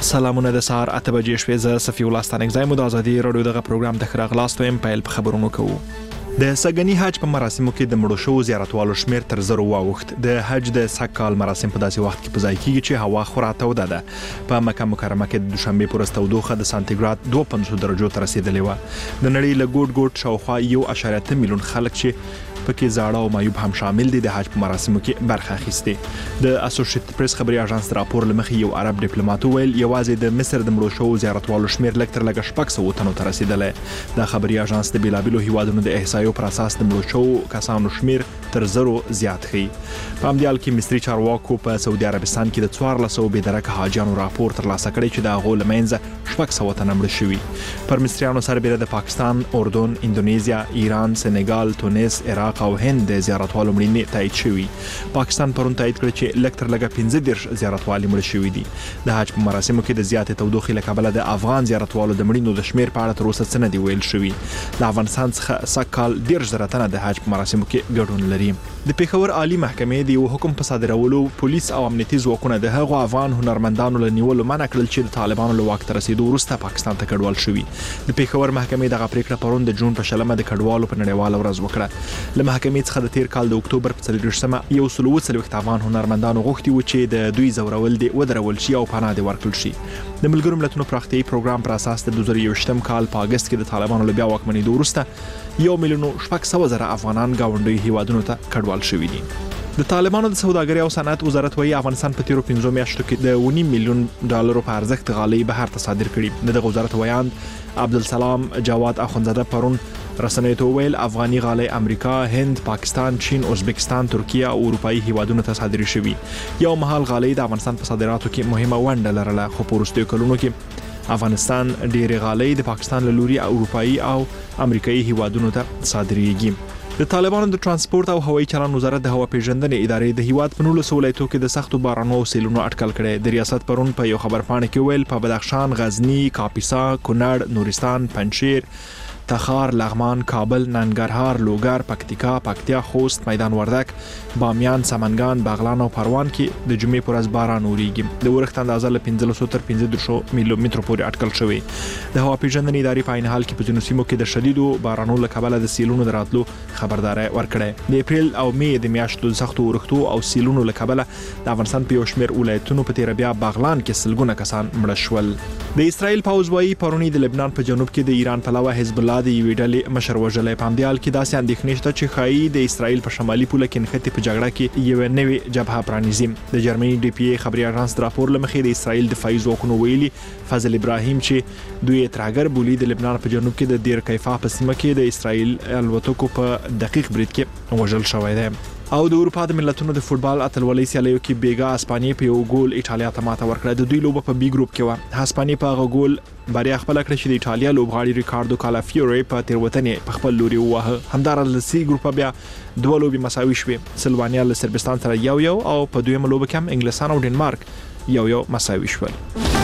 سلامونه د سهار 8 بجې شوې. زه صفي الله ستانکزی مو د ازادي رادیو دغه پروګرام ته خراغلاست ویم. پیل په خبرونو کوو. د سګنی حج په مراسمو کې د مړو شو زیارتوالو شمیر تر 0 واوښت. د حج د سکال مراسم په داسې وخت کې په ځای کېږي چې هوا خورا توده ده. په مکه مکرمه کې د دوشنبه پر ورځ تودوخه د سانتیګراد 2.5 درجو ته رسیدلې و. د نړۍ له ګوټ ګوټ شاوخوا 1.8 میلیون خلک چې پکې زاړه او معیوب هم شامل دي د حج په مراسمو کې برخه اخیستې. د اسوسییټډ پریس خبري اژانس راپور لمخې یو عرب ډیپلوماټ ویل یوازې د مصر د مړو شو زیارتوالو شمیر لږ تر لږه 600 تنو ته رسیدلې. د خبري اژانس د بیلابیلو هیوادونو د احصایو پر اساس د مړو شو کسانو شمیر تر 0 زیات خي. په امدیال کې مصری چارواکو په سعودي عربستان کې د 1400 بېدرکه حاجیانو راپور ترلاسه کړی چې د هغو لمنځه 600 تنه مړه شوي. پر مصریانو سربېره د پاکستان، اردن، اندونیزیا، ایران، سنگال، تونس، عراق او هند د زیارتوالو مړینې تایید شوي. پاکستان پرون تایید کړ چې لږ تر لږه 15 زیارتوالي مړه شوي دي. د حج په مراسمو کې د زیاتې تودوخې له کبله د افغان زیارتوالو د مړینو د شمیر په اړه تر اوسه څه نه دی ویل شوي. د افغانستان څخه سکال 10,000 تنه د حج په مراسمو کې ګډون لري. د پیښور عالی محکمې د یو حکم په صادرولو پولیس او امنیتي ځواکونه د هغو افغان هنرمندانو له نیولو منع کړل چې د طالبانو له واک ته رسیدو وروسته پاکستان ته کډوال شوي. د پیښور محکمې دغه پریکړه پرون د جون په شلمه د کډوالو په نړیواله ورځ وکړه. له محکمې څخه د تیر کال د اکتوبر په 30مه 140 افغان هنرمندانو غوښتي و چې د دوی زورول دي ودرول شي او پناه دي ورکړل شي. د ملګرو ملتونو پراختیایي پروګرام پر اساس د 2021 کال په اگست کې د طالبانو له بیا واکمنېدو وروسته 1,600,000 افغانان ګاونډي هیوادونو ته کډوال شوي دي. د طالبانو د سوداګرۍ او صنعت وزارت وايي افغانستان په تیرو 5 میاشتو کې د 1 میلیون ډالرو په ارزښت غالۍ بهر ته صادر کړي. د وزارت ویاند عبدالسلام جواد اخونزاده پرون رسنیو ته ویل افغاني غالۍ امریکا، هند، پاکستان، چین، ازبکستان، ترکیه او اروپאי هیوادونو ته صادر شوي. یو مهال غالۍ د افغانستان په صادراتو کې مهمه ونډه لرله، خو په وروستیو کلونو کې افغانستان ډېرې غالۍ د پاکستان له لوري اروپאי او امریکایي هیوادونو ته صادرېږي. د طالبانو د ترانسپورت او هوایي چلند وزارت د هوا پیژندنې ادارې د هیواد په 19 ولایتونو کې د سختو بارانونو او سیلونو اټکل کړي. د ریاست پرون په یو خبرپاڼه کې ویل په بدخشان، غزنی، کاپیسا، کونړ، نورستان، پنجشیر، تخار، لغمان، کابل، ننګرهار، لوګر، پکتیکا، پکتیا، خوست، میدان وردک، بامیان، سمنګان، بغلان او پروان کې د جمعې پر ورځ باران وریږي. د ورښت اندازه له 1500 تر 1500 میلیمترو پورې اټکل شوی. د هوا پیژندنې ادارې په عین حال کې په ځینو سیمو کې د شدیدو بارانونو له کبله د سیلونو دراتلو خبرداري ورکړه. د اپریل او مې د میاشتو د سختو ورښتو او سیلونو له کبله د افغانستان په یو شمېر ولایتونو په تیر بیا بغلان کې سلګونه کسان مړه شول. د اسرائیل پوځ وايي پرونی د لبنان په جنوب کې د ایران پلوه حزب الله د یوې ډلې مشر وژلی. په همدې حال کې داسې اندېښنې شته چې ښایي د اسرائیل په شمالي پوله کې نښتې په جګړه کې یوه نوې جبهه پرانیزي. د جرمني ډي پی ای خبري اژانس د راپور له مخې د اسرائیل دفاعي ځواکونو ویلي فضل ابراهیم چې دوی ترهګر بولي د لبنان په جنوب کې د دیر کیفا په سیمه کې د اسرائیل الوتکو په دقیق برید کې وژل شوی دی. او د اروپا د ملتونو د فوتبال اتلولۍ سیالیو کې بیګا اسپانیا په یو ګول ایټالیا ته ماته ورکړه. د دوی لوبه په بي ګروپ کې و. اسپانیا په هغه ګول بریا خپل کړ چې د ایټالیا لوبغاړي ریکاردو کالافیوري په تیروتنې په خپل لوري ووهه. همدارنګه د سی ګروپ بیا دوه لوبې مساوي شوې. سلوانیا له سربستان سره 1-1 او په دویمه لوبه کې هم انګلستان او ډنمارک 1-1 مساوي شول.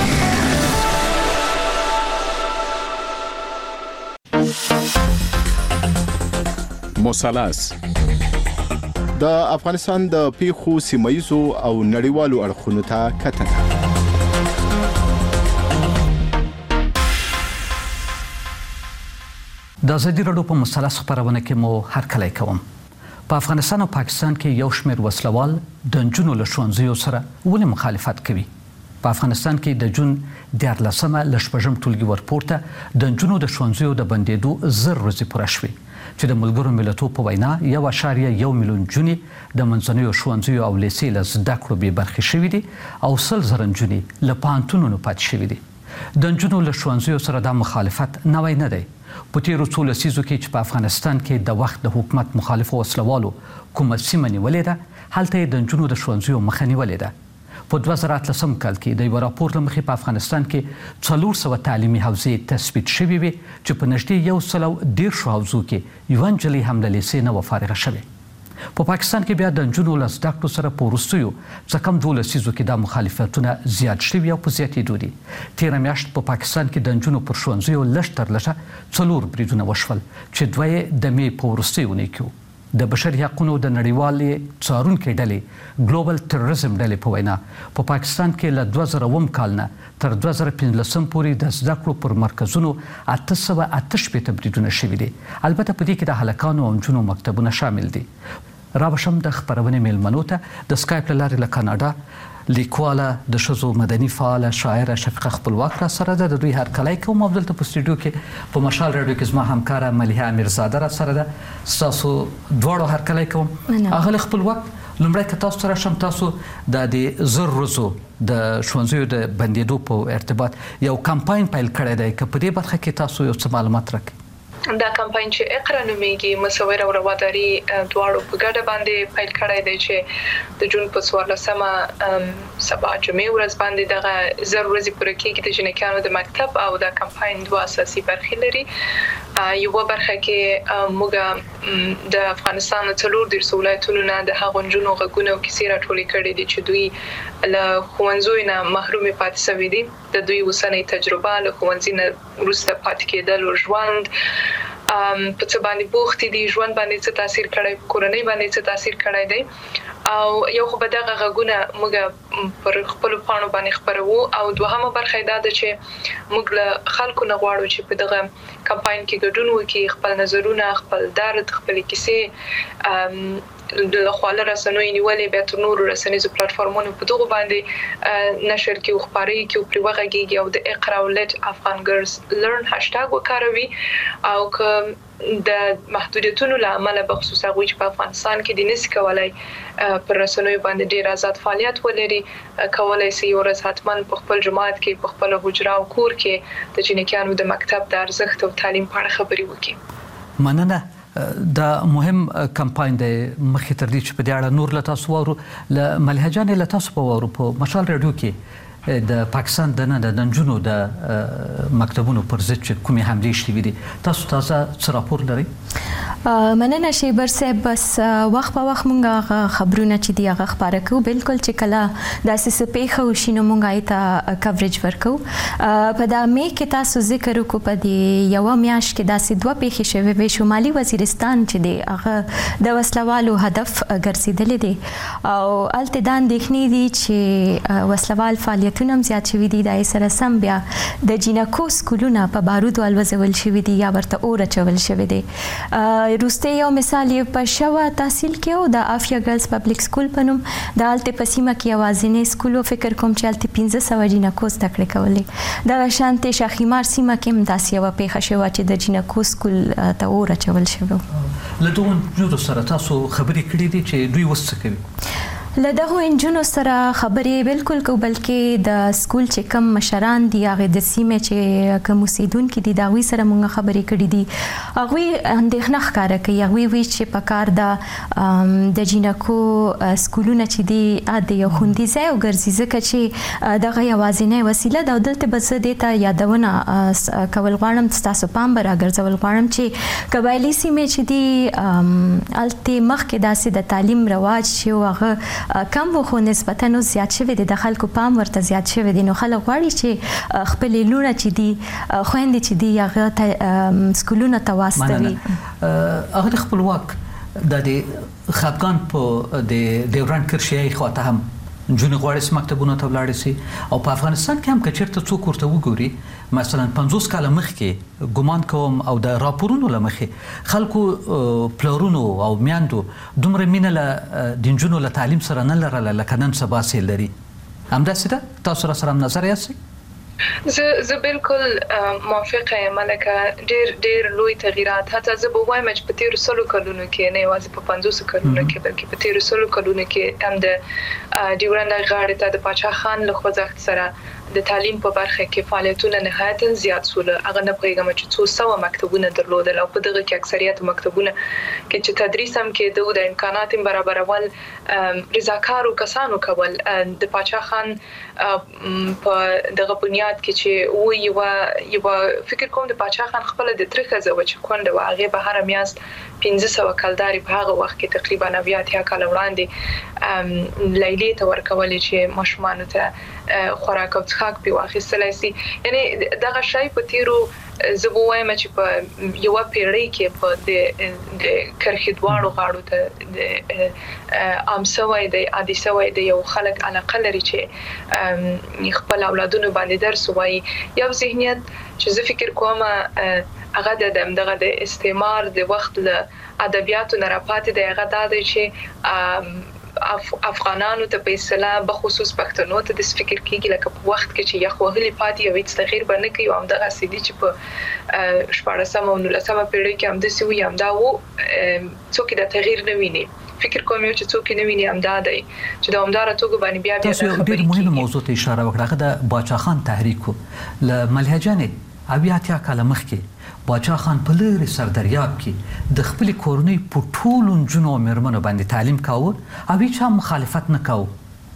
مثلث د افغانستان د پیښو سیمایزو او نړیوالو اړخونو ته کتنه. د ازادي راډیو په مثلث خبرونه کې مو هرکلی کوم. په افغانستان او پاکستان کې یو شمېر وسلوال د نجونو له ښوونځیو سره ولې مخالفت کوي. په افغانستان کې د جون 14مه له شپږم ټولګي ورپورته د نجونو د ښوونځیو د بندېدو 1000 ورځې پوره شوې چې د ملګرو ملتونو په وینا 1.1 میلیون جونې د منځنیو ښوونځیو او لیسې له زده کړو بې برخې شوي دي او 100,000 نجونې له پوهنتونونو پاتې شوي دي. د نجونو له ښوونځیو سره دا مخالفت نوی نه دی. په تیرو څو لسیزو کې چې په افغانستان کې د وخت د حکومت مخالفو وسلوالو کومه سیمه نیولې ده، هلته یې د نجونو د ښوونځیو مخه نیولې ده. په 2013 کال کې د یو راپور له مخې په افغانستان کې 400 تعلیمي حوزې تثبیت شوې وي چې په نږدې 110 حوزو کې یوه نجلۍ هم له لیسې نه فارغه شوې. په پاکستان کې بیا د نجونو له زده کړو سره په وروستیو څه کم 2 لسیزو کې دا مخالفتونه زیات شوي او په زیاتېدو دي. تېره میاشت په پاکستان کې د نجونو پر ښوونځیو لږ تر لږه 4 بریدونه وشول چې 2 یې د مې په وروستیو اونۍ کې وو. د بشري حقوقو د نړیوالې څارونکو ډلې ګلوبل ټیرریزم ډلې په وینا په پاکستان کې له 2000 کال نه تر 2015 پورې د زده کړو پر مرکزونو 888 بریدونه شوي دي. البته په دې کې د هلکانو او نجونو مکتبونه شامل دي. راوشم د خبرونې میلمنو ته د سکایپ لارې له کاناډا لیکواله د ښځو مدني فعاله شاعره شفیقه خپلواک را سره ده. د دوی هرکلی کوم. دلته په سټوډیو کې په مشال راډیو کې زما همکاره ملیحه امیرزاده را سره ده. ستاسو دواړو هرکلی کوم. اغله خپلواک، لومړی که تاسو سره شم، تاسو د دې زر ورځو د ښوونځیو د بندېدو په ارتباط یو کمپاین پیل کړی دی، که په دې برخه کې تاسو یو څه معلومات راکړئ. دا کمپاین چې اقرا نومیږي مصور او رواداري دواړو په ګډه باندې پیل کړی دی چې د جون په 14مه سبا جمعې ورځ باندې دغه زر ورځې پوره کېږي د جنکیانو د مکتب. او دا کمپاین دوه اساسي برخې لري. یو برخه کې موږ د افغانستان څلور د ولایتونو نه د هغو نجونو غږونه او کیسې راټولې کړې دي چې دوی له ښوونځیو نه محرومې پاتې شوي دي. د دوی اوسنۍ تجربه له ښوونځي نه وروسته پاتې کېدل او ژوند په څه باندې بوختي دي، ژوند باندې څه تاثیر کړی، کورنۍ باندې څه تاثیر کړی دی. او یو خو به دغه غږونه موږ پر خپل پاڼو باندې خبرو. او دوهمه برخه دا ده چې موږ له خلکو نه غواړو چې په دغه کمپاین کې ګډون وکړي، خپل نظرونه، خپل درد، خپل کیسې د خواله رسنوي نیولې به تر نورو رسنیزو پلیټفارمونو په دغه باندې نشر کې او خبري کې او پر وغږیږي او د اقرا او لټ افغان ګرلز لرن هاشټاګ وکاروي. او که د محدودیتونو له امله به خصوصا غوي چې په افغانستان کې د نس کولای پر رسنوي باندې ډیر آزاد فعالیت ولري، کولای شي یو ورځ حتما په خپل جماعت کې په خپل حجره او کور کې د جنکیانو د مکتب د ارزښت او تعلیم په اړه خبري وکړي. مننه. دا مهم کمپاین دی. مخکې تر دې چې په دې اړه نور له تاسو واورو، له ملیحه جانې له تاسو په واورو په مشال راډیو کې د پاکستان د نجونو د مکتبونو پر ضد چې کومې حملې شوي دي، تاسو تازه څه راپور لرئ؟ مننه شیبر صاحب. بس وخت په وخت مونږ خبرونه چې دی هغه خبره کوو. بالکل چې کله داسې څه پیښه وشي نو مونږ ایته کوریج ورکو. په دا مې کې تاسو ذکر وکړو په دې یو میاشت کې داسې دوه پیښې شوې وې. شمالي وزیرستان چې دی هغه د وسلوالو هدف ګرځېدلې دي او الته دا اندېښنې دي چې وسلوال فعالیتونه هم زیات شوي دي. دا سره سم بیا د جینکو سکولونه په بارودو الوزول شوي دي یا ورته اور اچول شوي دي. روسته یو مثال یې په شوا تحصیل کې او د افیا ګرلز پبلک سکول په نوم د الته په سیمه کې یوازینی سکول او فکر کوم چې الته 1500 جینکو زده کړې کولې. د شانتې شاخیمار سیمه کې هم داسې یو پیښه شوه چې د جینکو سکول ته اور اچول شوی. له دغو نجونو سره تاسو خبرې کړې دي چې دوی اوس څه کوي؟ له دغو انجونو سره خبرې بالکل کو، بلکې د سکول چې کم مشران دي هغه د سیمې چې کوم اوسیدونکي دي دا وی سره مونږ خبرې کړې دي. هغه اندېښنه ښکاره کوي. هغه وی چې په کار د جینکو سکولونه چې دي د یو خوندي ځای او ګرځي، ځکه چې دغه یوازینی وسیله ده. دلته به زه دې ته یادونه کول غواړم، تاسو پام به راګرځول غواړم چې قبایلي سیمې چې دي الته مخکې داسې د تعلیم رواج چې هغه کم وو خو نسبتاً زیات شوی دی، د خلکو پام ورته زیات شوی دی. نو خلک غواړي چې خپل لونه چې دي خويندې چې دي هغه سکولونه ته واستوي. هغه خپلواک د خپګان په د ډیورنډ کرښې خواته هم نجونې غواړي چې مکتبونو ته ولاړې شي. او په افغانستان کې هم که چېرته څوک ورته وګوري، مثلا 50 کاله مخکې ګمان کوم او د راپورونو له مخې خلکو پلارونو او میاندو دومره مینه له د نجونو له تعلیم سره نه لرله لکه نن سبا چې لري. همداسې ده؟ تاسو را سره هم نظر یاستئ؟ زه بالکل موافقه یم. لکه ډیر لوی تغیرات حتی زه به وایم چې په تیرو 100 کلونو کې نه یوازې په 50 کلونو کې بلکې په تیرو 100 کلونو کې هم د ډیورنډ غاړې ته د پاچا خان له خوځښت سره د تعلیم په برخه کې فعالیتونه نهایتاً زیات سول. هغه نه پوهیږم چې 200 مکتبونه درلودل او په دغه کې اکثریت مکتبونه کې چې تدریس هم کېده د امکانات برابرول رضاکارو کسانو کول. د پاچا خان په دغه بنیاد کې چې یو فکر کوم د پاچا خان خپل د ترخه زو چې کونډه واغې به هر میاشت 1500 کلداري په هغه وخت کې تقریبا 90 کال وړاندې لیلی ته ورکول چې ماشومان ته خوراک او څښاک په واخیستلای شي. یعنی دغه شی په تیرو زبو وایم چې په یو پیړۍ کې په د کرخي دواړو غاړو ته عام سوی د عادي سوی د یو خلک علاقه لري چې خپل اولادونو باندې درس وایي. یو ذهنیت چې زه فکر کوم هغه دغه د استعمار د وخت له ادبیاتو نه راپاتې دی، هغه دا دی چې افغانانو ته په اصطلاح به خصوص پښتنو ته د فکر کېږي لکه په وخت کې چې یخ وهلي پاتې یو هیڅ تغییر به نه کوي او همدغه سیدي چې په 14مه او 19مه پیړۍ کې همداسې وي همدا و څوک د تغییر نه ویني. فکر کوم چې څوک نه ویني همدا دی چې د همدار توګه باندې بیا تاسو ډېر مهمه موضوع ته اشاره وکړه د باچا خان تحریک له ملهجانې اویا کاله مخکې باچا خان په لري سردریاب کې د خپل کورنۍ په ټولو جنو مرمنو باندې تعلیم کاوه او هیڅ مخالفت نه کاوه.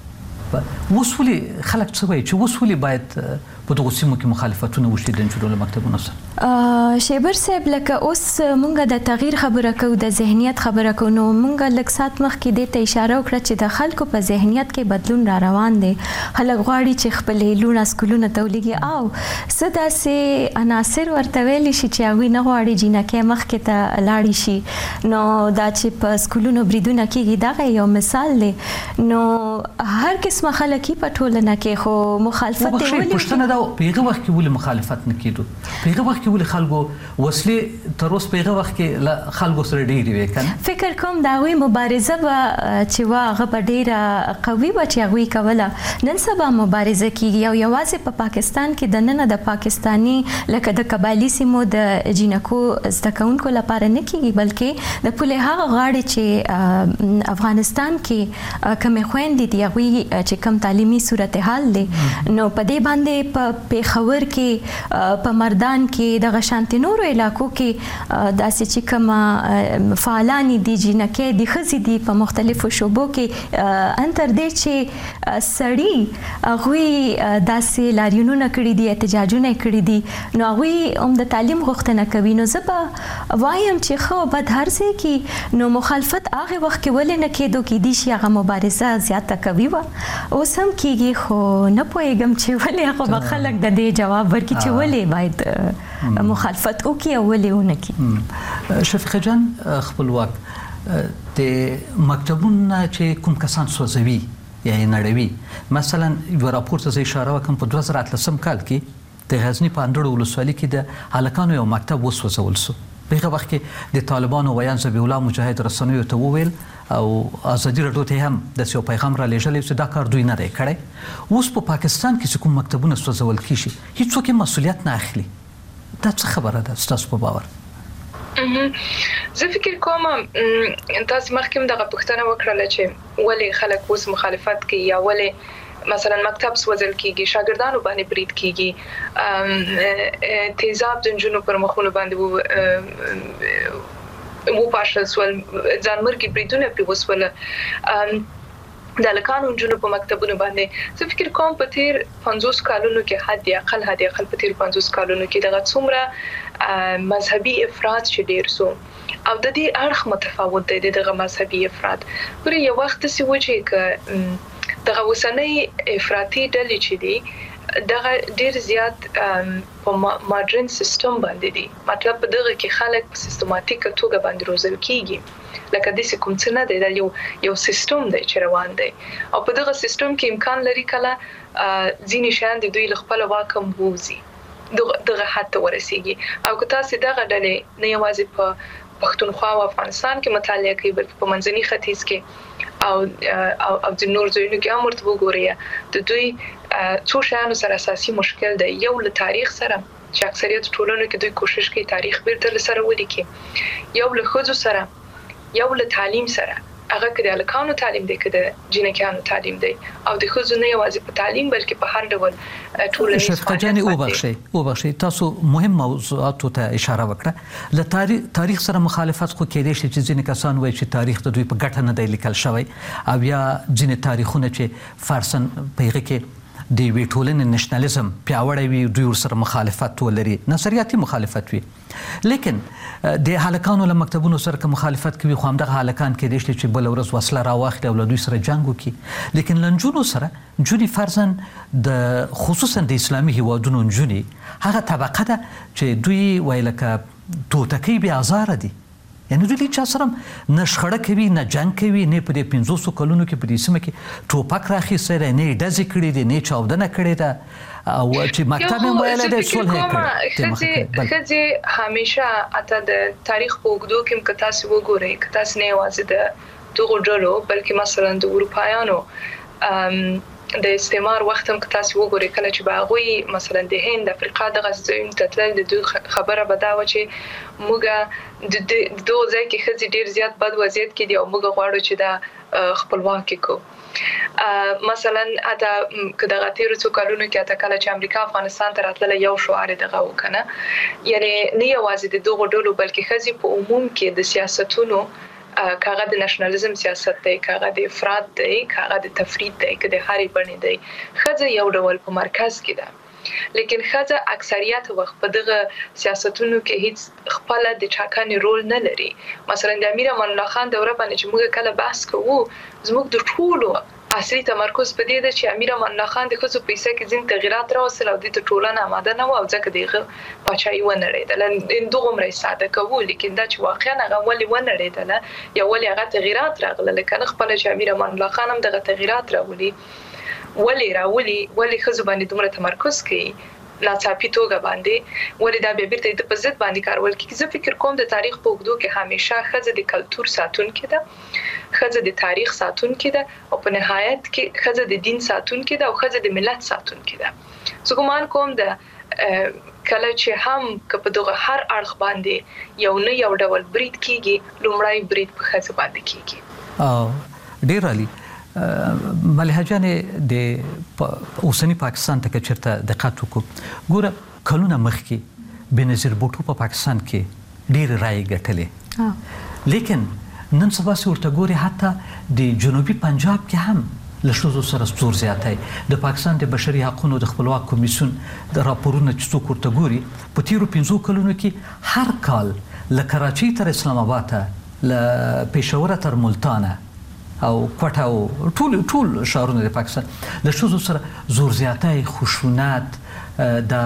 وسولي خلک څه وایي چې وسولي باید په دغه سیمو کې مخالفتونه وشي د جوړولو مکتبونو سره؟ شیبر صاحب لکه اوس مونږ د تغییر خبره کوو د ذهنیت خبره کوو نو مونږ لږ سات مخکې دې ته اشاره وکړه چې د خلکو په ذهنیت کې بدلون را روان دی. خلک غواړي چې خپل لونه سکولونه تولېږي او څه داسې عناصر ورته ویلی شي چې هغوی نه غواړي جینکۍ مخکې ته لاړې شي. نو دا چې په سکولونو بریدونه کېږي دغه یو مثال دی. نو هر قسمه خلک په ټولنه کې خو مخالفت دی ولې په هغه وخت کې ولې مخالفت نه کېدو؟ په هغه وخت کې ولې خلکو وسلې تر اوسه په هغه وخت کې خلکو سره ډېرې وې کنه؟ فکر کوم دا وی مبارزه به چې هغه په ډېره قوي به چې هغوی کوله. نن سبا مبارزه کېږي او یوازې په پاکستان کې دننه د پاکستاني لکه د قبایلي سیمو د جینکو زده کوونکو لپاره نه کېږي بلکې د پولې هغه غاړې چې افغانستان کې کمې خویندې دي هغوی چې کم تعلیمي صورتحال دی نو په دې باندې په پیښور کې په مردان کې د غشانتي نورو علاقو کې داسې چې کوم فعالانی دي جینکۍ دي ښځې دي په مختلفو شعبو کې انتر دې چې سړي هغوی داسې لاریونونه کړي دي احتجاجونه کړي دي نو هغوی هم د تعلیم غوښتنه کوي. نو زه به وایم چې ښه بد هر ځای کې نو مخالفت هغه وخت کې ولې نه کېدو کېدی شي هغه مبارزه زیاته کوي وه اوس هم کېږي خو نه پوهېږم چې ولې هغه خلک د دې جواب ورکړي چې ولې باید مخالفت وکړي او ولې ونه کړي. شفیقه جان خپلواک د مکتبونو چې کوم کسان سوځوي یا نړوي مثلا یو راپور ته اشاره وکم په 2013 کال کې د غزنی په اندړو ولسوالۍ کې د هلکانو یو مکتب وسوځول شو. په هغه وخت کې د طالبانو ویان ذبیح الله مجاهد رسنیو ته وویل او ازادي راډیو ته هم د یو پیغام را لېږلی چې دا کار دوی نه دی کړی. اوس په پاکستان کې چې کوم مکتبونه سوځول کېږي هیڅوک یې مسؤلیت نه اخلي. دا څه خبره ده ستاسو په باور؟ زه فکر کوم تاسو مخکې دغه پوښتنه وکړله چې ولې خلک اوس مخالفت کوي یا ولې مثلا مکتب سوځل کېږي شاګردانو باندې برید کېږي تیزاب د نجونو پر مخونو باندې وو پاشل سول ځانمرګي بریدونه پرې وسول د هلکانو نجونو په مکتبونو باندې. زه فکر کوم په تیر 50 کالونو کې حد اقل په تیر 50 کالونو کې دغه څومره مذهبي افراط چې ډیر سو او د دې اړخ متفاوت دی دغه مذهبي افراط. پر یو وخت سی و چې دغه وسنۍ افراطي ډلې چې دي دغه ډیر زیات په ماډرن سیستم باندې دي. مطلب په دغه کې خلک په سیستماتیک توګه باندې روزل کیږي لکه د کوم څه نه دی دا یو سیستم دی چې روان دی او په دغه سیستم کې امکان لري کله ځینې شیان د دوی له خپل واکم ووزي دغه حد ته ورسیږي او که تاسو دغه ډلې نه یوازې په پښتونخوا او افغانستان کې مطالعه کوي بلکې په منځني ختیځ کې او د نور ځایونو کې هم ورته وګورئ د دوی څو شیانو سره اساسي مشکل دی. یو له تاریخ سره چې اکثریت ټولنو کې دوی کوشش کوي تاریخ بیرته سره ولیکي، یو له ښځو سره، یو له تعلیم سره هغه کې د هلکانو تعلیم دی که د جینکیانو تعلیم دی او د ښځو نه یوازې په تعلیم بلکې په هر ډول ټولنیز شفقه جانې وبخښئ تاسو مهم موضوعاتو ته اشاره وکړه. له تاریخ سره مخالفت خو کېدای شي چې ځینې کسان وایي چې تاریخ د دوی په ګټه نه دی لیکل شوی او یا ځینې تاریخونه چې فارسن په هغه کې د وی ټولنې نېشنالیزم پیاوړی وي دوی ورسره مخالفت ولري نظریاتي مخالفت وي لیکن د هلکانو له مکتبونو سره که مخالفت کوي خو همدغه هلکان کېدای شي چې بله ورځ وسله راواخلي او له دوی سره جنګ وکړي لیکن له نجونو سره نجونې فرضاً د خصوصا د اسلامي هیوادونو نجونې هغه طبقه ده چې دوی وایي لکه توتکۍ بې ازاره دي یعنی دوی چا سره نه شخړه کوي نه جنګ کوي نه په دې 500 کلونو کې په دې سیمه کې ټوپک راخیستی دی نه یې ډزې کړي دي نه یې چاودنه کړې ده او چې مکتب یې ویلی دی صلح یې کړې ښځې همیشه حتی د تاریخ په اوږدو کې هم که تاسې وګورئ که تاسې نه یوازې د دغو ډلو بلکې مثلا د اروپایانو د استعمار وخت هم که تاسې وګورئ کله چې به هغوی مثلا د هند افریقا دغه ځایونو ته تلل د دوی خبره به دا وه چې موږ د دغو ځای کې ښځې ډېر زیات بد وضعیت کې دي او موږ غواړو چې دا خپلواکې کړو مثلا حتی که دغه تېرو څو کلونو کې حتی کله چې امریکا افغانستان ته راتلله یو شعار یې دغه و که نه یعنې نه یوازې د دغو ډلو بلکې ښځې په عموم کې د سیاستونو کاغه د نېشنالیزم سیاست دی کاغه د افراط دی کاغه د تفرید دی که د هرې بڼې دی ښځه یو ډول په مرکز کې ده لیکن ښځه اکثریت وخت په دغه سیاستونو کې هیڅ خپل د چاکانې رول نه لري مثلا د امیر امان الله خان دوره باندې چې موږ کله بحث کوو زموږ د ټولو اصلي تمرکز په دې ده چې امیر امان الله خان د ښځو په حصه کې ځینې تغیرات راوستل او دوی ته ټولنه اماده نه وه او ځکه د هغه پاچاهي ونړېدله دغومره یې ساده کوو لیکن دا چې واقعا هغه ولې ونړېدله یا ولې هغه تغیرات راغله که نه خپله چې امیر امان الله خان هم دغه تغیرات راولي ولې ښځو باندې دومره تمرکز کوي ناڅاپي توګه باندې ولې دا بیا بیرته د په ضد باندې کارول کېږي زه فکر کوم د تاریخ په اوږدو کې همیشه ښځه د کلتور ساتونکې ده ښځه د تاریخ ساتونکې ده او په نهایت کې ښځه د دین ساتونکې ده او ښځه د ملت ساتونکې ده زه ګمان کوم د کله چې هم که په دغه هر اړخ باندې یو ډول برید کېږي لومړی برید په ښځه باندې کېږي ډېر عالي ملحه جانې د اوسني پاکستان ته که چېرته دقت وکړو ګوره کلونه مخکې بېنظیر بوټو په پاکستان کې ډېرې رایې ګټلې لیکن نن سبا چې ورته ګورې حتی د جنوبي پنجاب کې هم له ښځو سره زور زیاتی د پاکستان د بشري حقونو د خپلواک کمیسیون د راپورونه چې څوک ورته ګوري په تېرو 5 کلونو کې هر کال له کراچۍ تر اسلام آباد ته له پېښوره تر ملتانه او کوټه او ټول ښارونه د پاکستان له ښځو سره زور زیاتی خشونت د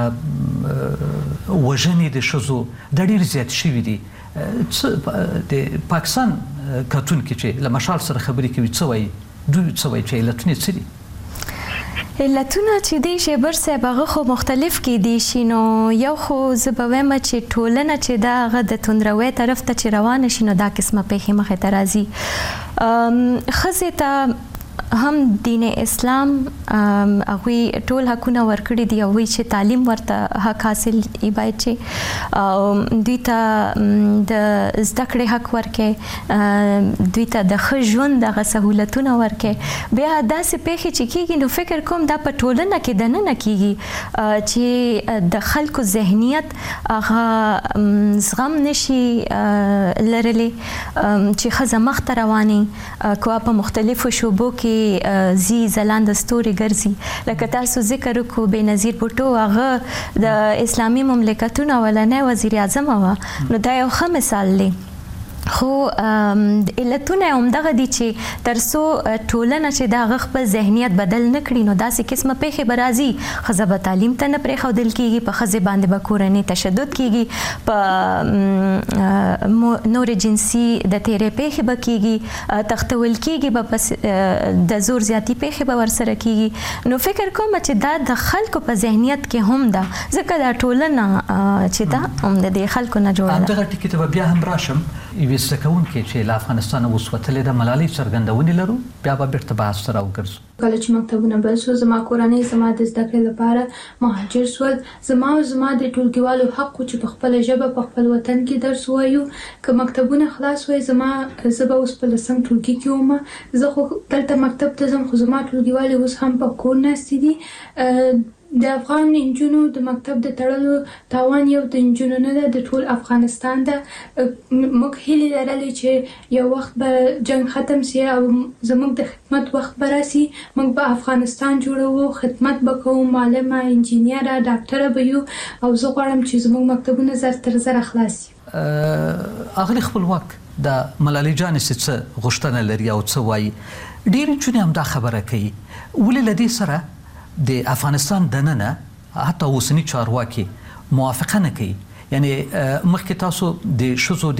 وژنې د ښځو دا ډېر زیات شوي دي د پاکستان کتونکي چې له مشال سره خبرې کوي څه وایي دوی څه وایي چې علتونه څه دي علتونه چې دی شیبر صاحب هغه خو مختلف کې دي شي نو یو خو زه به وایم چې ټولنه چې دا هغه د توندروي طرف ته چې روانه شي نو دا قسمه پیښې مخې ته راځي ښځې ته هم دین اسلام هغوی ټول حقونه ورکړي دي او چې تعلیم ورته حق حاصل ای باید چې دوی ته د زده کړې حق ورکړي دوی ته د ښه ژوند دغه سهولتونه ورکړي بیا داسې پیښې چې کېږي نو فکر کوم دا په ټولنه کې دننه کېږي چې د خلکو ذهنیت هغه زغم نشي لرلی چې ښځه مخته روانې کوه په مختلفو شعبو کې زی ځلانده ستوري ګرځي لکه تاسو ذکر وکړو بېنظیر بوټو هغه د اسلامي مملکتونو اولنی وزیر اعظم وه نو دا یو ښه مثال دی خو علتونه همدغه دي چې تر څو ټولنه چې د هغه خپل ذهنیت بدل نه کړي نو داسې قسمه پیښې به راځي ښځه به تعلیم ته نه پرېښودل کېږي په ښځې باندې به کورنۍ تشدد کېږي په نورې جنسي د تېرې پیښې به کېږي تختول کېږي به د زور زیاتي پیښې به ورسره کېږي نو فکر کوم چې دا د خلکو په ذهنیت کې هم ده ځکه دا ټولنه چې ده هم د دې خلکو نه جوړه ده همدغه ټکي ته به بیا هم راشم یوې زده کوونکې چې له افغانستانه اوس وتلې ده ملالۍ څرګندونې لرو بیا به بیرته بحث ته راوګرځو کله چې مکتبونه بند شو زما کورنۍ زما د زده کړې لپاره مهاجر شول زما د ټولګیوالو حق چې په خپله ژبه په خپل وطن کې درس ووایو که مکتبونه خلاص وای زه به اوس په 10م ټولګي کې وم زه خو دلته مکتب ته ځم خو زما ټولګیوالې اوس هم په کور ناستې دي د افغان انجونو د مکتب د تړلو تاوان یو د انجونو نه ده، د ټول افغانستان ده. موږ هیله لرلې چې یو وخت به جنگ ختم سي او زموږ د خدمت وخت به راسي، موږ به افغانستان جوړوو، خدمت به کوو، معلمه، انجینیره، ډاکټره به یو، او زه غواړم چې زموږ مکتبونه زر تر زره خلاص شي. اغلی خپلواک د ملالۍ جانې څه غوښتنه لري او څه وایي؟ ډېرې نجونې همدا خبره کوي. ولې له دې سره د افغانستان دننه حتی اوسني چارواکي موافقه نه کوي؟ یعنی مخکې تاسو د ښځو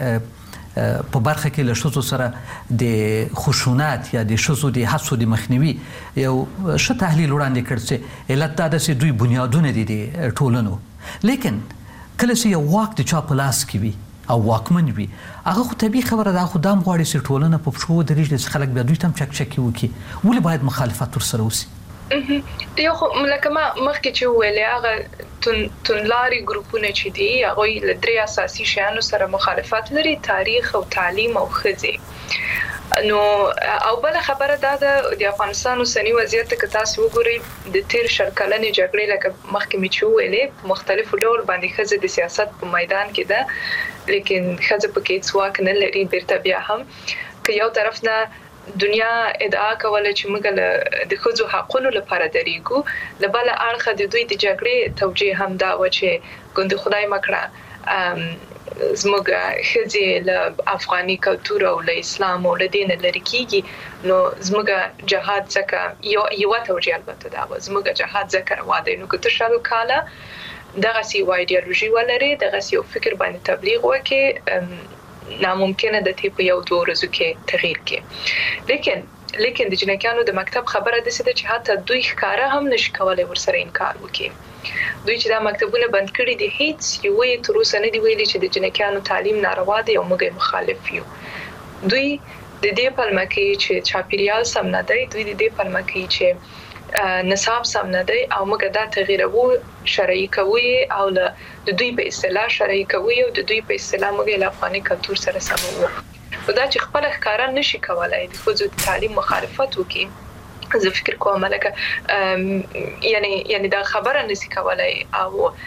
د په برخه کې له ښځو سره د خشونت یا د ښځو د هڅو د مخنیوي یو ښه تحلیل وړاندې کړ چې علت دا ده چې دوی بنیادونه دي د ټولنو. لیکن کله چې یو واک د چا په لاس کې وي او واکمن وي، هغه خو طبیعي خبره ده، خو دا هم غواړي چې ټولنه په پښو ودرېږي، چې خلک بیا دوی ته هم چکچکي وکړي. ولې باید مخالفت ورسره وسي؟ یو خو لکه ما مخکې چې وویلې، هغه توندلاري ګروپونه چې دي هغوی له درې اساسي شیانو سره مخالفت لري: تاریخ او تعلیم او ښځې. نو او بل خبره دا ده د افغانستان اوسنی وضعیت ته که تاسو وګورئ د تیر شل کلنې جګړې لکه مخکې مې چې وویلې په مختلفو ډول باندې ښځې د سیاست په میدان کې ده، لیکن ښځه پکې هیڅ واک نه لري. بیرته بیا هم که یو طرف نه دنیا ادعا کوله چې موږ د ښځو حقونو لپاره دریږو، له بل اړخه د دوی د جګړې توجیه هم دا و چې ګوند خدای مکړه زموږ ښځې له افغاني کلتور او له اسلام او له دین لري کیږي، نو زموږ جهاد ځکه یو توجیه البته دا و زموږ جهاد ځکه روا دی. نو که ته شل کاله دغه سی وایډیالوژي ولري، دغه سی فکر باندې تبلیغ وکړي، ناممکنه ده ته په یو دوه ورځو کې تغییر کې. لیکن د جنکانو د مکتب خبره ده چې حتی دوی ښکاره هم نشي کولای ورسره انکار وکړي. دوی چې دا مکتبونه بند کړي دي، هیڅ یو تر اوسه نه دی ویلي چې د جنکانو تعلیم ناروا دی او موږ مخالف یو. دوی د دې پلمه کوي چې چاپیریال سم نه دی، دوی د دې پلمه کوي چې نصاب سم نه دی او موږ دا تغییرو شرعي کوي او د دوی په اصطلاح شرعي کوي او د دوی په اصطلاح موږ له افغاني کلتور سره سمو. دا چې خپل ښکارا نشي کولای د ښځو د تعلیم مخالفت وکړي، زه فکر کوم لکه یعنی دا خبره نشي کولای او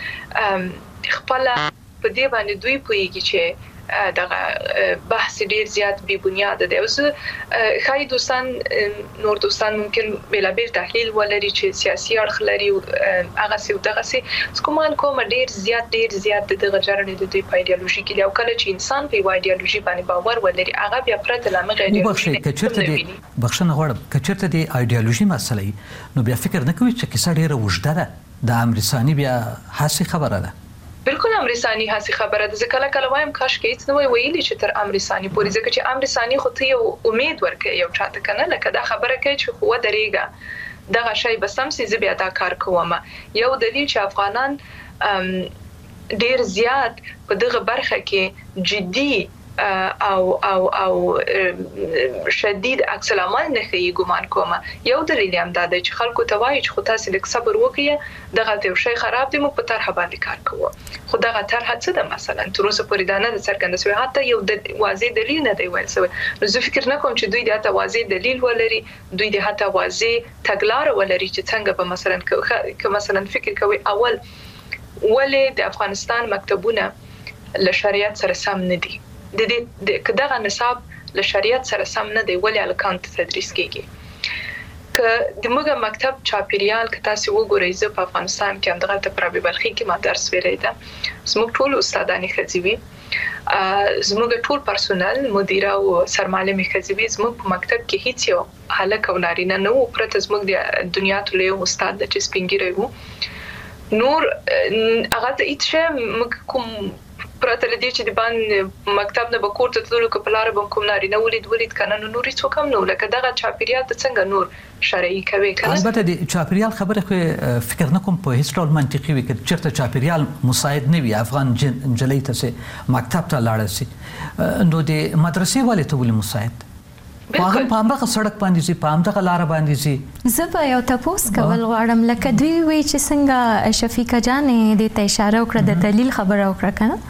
خپل په دې باندې دوی پوهیږي چې دغه بحث ډیر زیات بی بنیاد دی. اوس خای دوستان نور دوستان ممکن بلابل تحلیل ولري چې سیاسي اړخ لري هغه څه دغه څه کومان کوم ډیر زیات دغه جرړې د دوی په ایدئولوژي کې او کله چې انسان په ایدئولوژي باندې باور ولري هغه بیا پرته لامغه ایدئولوژي بخښنه غواړم کچرته د ایدئولوژي مسلې نو بیا فکر نه کوي چې کیسه ډیره وژده ده د امریکایي بیا هڅه خبره ده. بالکل امریکایي هڅه خبره ده. ځکه کله وایم کاش کې هیڅ نه ویلي چې تر امریکایي پورې، ځکه چې امریکایي خو ته یو امید ورکړي یو چاته کنه لکه دا خبره کوي چې خو درېګه دغه شی به سم سي بیا دا کار کوم. یو دلیل چې افغانان ډیر زیات په دغه برخه کې جدي او شدید عکس العمل نه کوي ګومان کوم. یو دلیل هم دا دی چې خلکو ته وایي چې خو تاسو لیک صبر وکړئ، دغه ته شی خراب دی، موږ په طرحه باندې کار کوو. خو دغه طرحه څه ده مثلا تر اوسه پورې دا نه څرګنده شوی، حتی یو د واضح دلیل نه دی ویل شوی. نو زه فکر نه کوم چې دوی د حتی واضح دلیل ولري، دوی د حتی واضح تګلارې ولري چې څنګه به مثلا فکر کوي اول ولې د افغانستان مکتبونه له شریعت سره سم نه دي، د دغه نصاب له شریعت سره سم نه دی، ولې الکان تدریس کیږي. که د موږ مکتب چاپیریال که تاسو وګورئ، زه په افغانستان کې همدغه ته پرابي بلخي کې ما درس ویلی ده، زموږ ټول استادانې ښځې وي، زموږ ټول پرسونل مدیره او سرمعلمې ښځې وي. زموږ په مکتب کې هیڅ یو هلک او نارینه نه وو پرته زموږ د دنیا ټول یو استاد د چې سپین ږیری وو. نور هغه ته هیڅ شی موږ کوم پرته لدی چې د باندې مکتب نه به کور ته تللو که پلار به کوم نارینه ولید کنه نو نور هیڅ کم نه لکه دغه چاپیریال ته څنګه نور شرعي کوي کنه. البته د چاپیریال خبره خو فکر نه کوم په هیڅ ډول منطقي وي چې چیرته چاپیریال مساعد نه وي افغان جنۍ ته مکتب ته لاړ شي، نو د مدرسې والي ته ولې مساعد هغه په همدغه سړک باندې چې په همدغه لار باندې چې زه به یو تاسو کول غواړم لکه دوی وی چې څنګه شفیقه جان دې ته اشاره وکړه د دلیل خبره وکړه کنه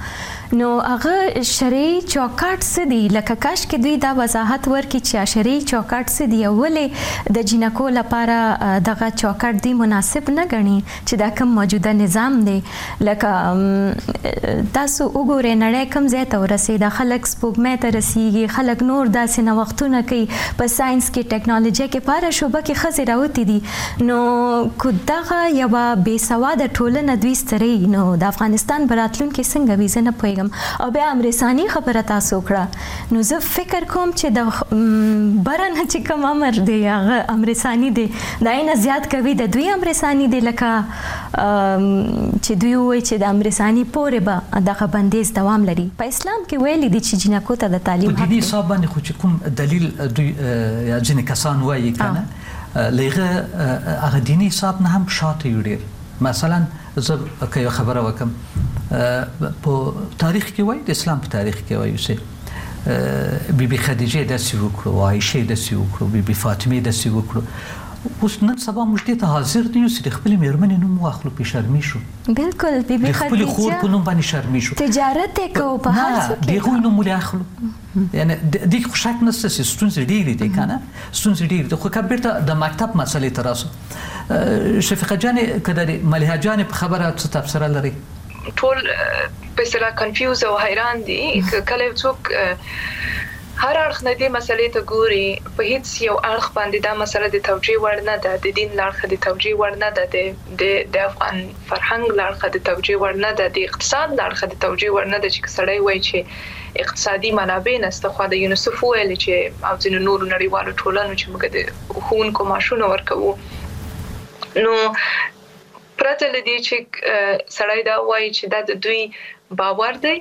نو هغه شرعي چوکاټ څه دی لکه کاش کې دوی دا وضاحت ورکړي چې شرعي چوکاټ څه دی ولې د جنکو لپاره دغه چوکاټ دی مناسب نه ګڼي چې دا کوم موجوده نظام دی لکه تاسو وګورئ نړۍ کوم ځای ته ورسېده خلک سپوږمۍ ته رسیږي خلک نور داسې نوښتونه کوي په ساينس کې ټیکنالوژي کې په هره شوبه کې ښځې راوتې دي نو کو دغه یوه بېسواده ټولنه دوی ستري نو د افغانستان به راتلونکي څنګه وي زه نه پوهېږم او بیا امرساني خبره تاسو وکړه نو زه فکر کوم چې د بره نه چې کوم امر دی هغه امرساني دی د هغې نه زیات کوي د دوی امرساني دی لکه چې دوی ووایي چې د امرساني پورې به دغه بندیز دوام لري په اسلام کې ویلي دي چې جنکو ته د تعلیم حق دی. په دیني حساب باندې خو چې کوم دلیل دوی یا ځینې کسان وایي کنه له هغه دیني حساب نه هم شاته یو ډېر مثلا زه که یو خبره وکم په تاریخ کې وایي د اسلام په تاریخ کې وایي چې بیبي خدیجه داسې وکړو عایشه داسې وکړو بیبي فاطمه داسې وکړو اوس نن سبا موږ دې ته حاضر دي یو چې خپل مېرمنې نوم واخلو په شرمې شو بالکل بیبي خدیجه خپل خور په نوم باندې شرمې شو تجارت یې کوو په هر څه کې دغه نوم ولې اخلو یعنی د خو شک نشته چې ستونزې ډېرې دي کنه ستونزې ډېرې دي خو که بیرته د مکتب مسلې ته راسو شفیقه جانې که د ملیحه جانې په خبره څه تبصره لري ټول په اصطلاح کنفیوز او حیران دي کله څوک هر اړخ نه دې مسلې ته ګوري په هیڅ یو اړخ باندې دا مسله د توجیه وړ نه ده د دین لاړخه د توجیه وړ نه ده د افغان فرهنګ لاړخه د توجیه وړ نه ده د اقتصاد لاړخه د توجیه وړ نه ده چې سړی وایي چې اقتصادي منابع نشته خو د یونیسف ویل چې او ځینو نورو نړیوالو ټولنو چې موږ د ښوونکو معاشونه ورکوو نو پرته له دې چې سړی دا وایي چې دا د دوی باور دی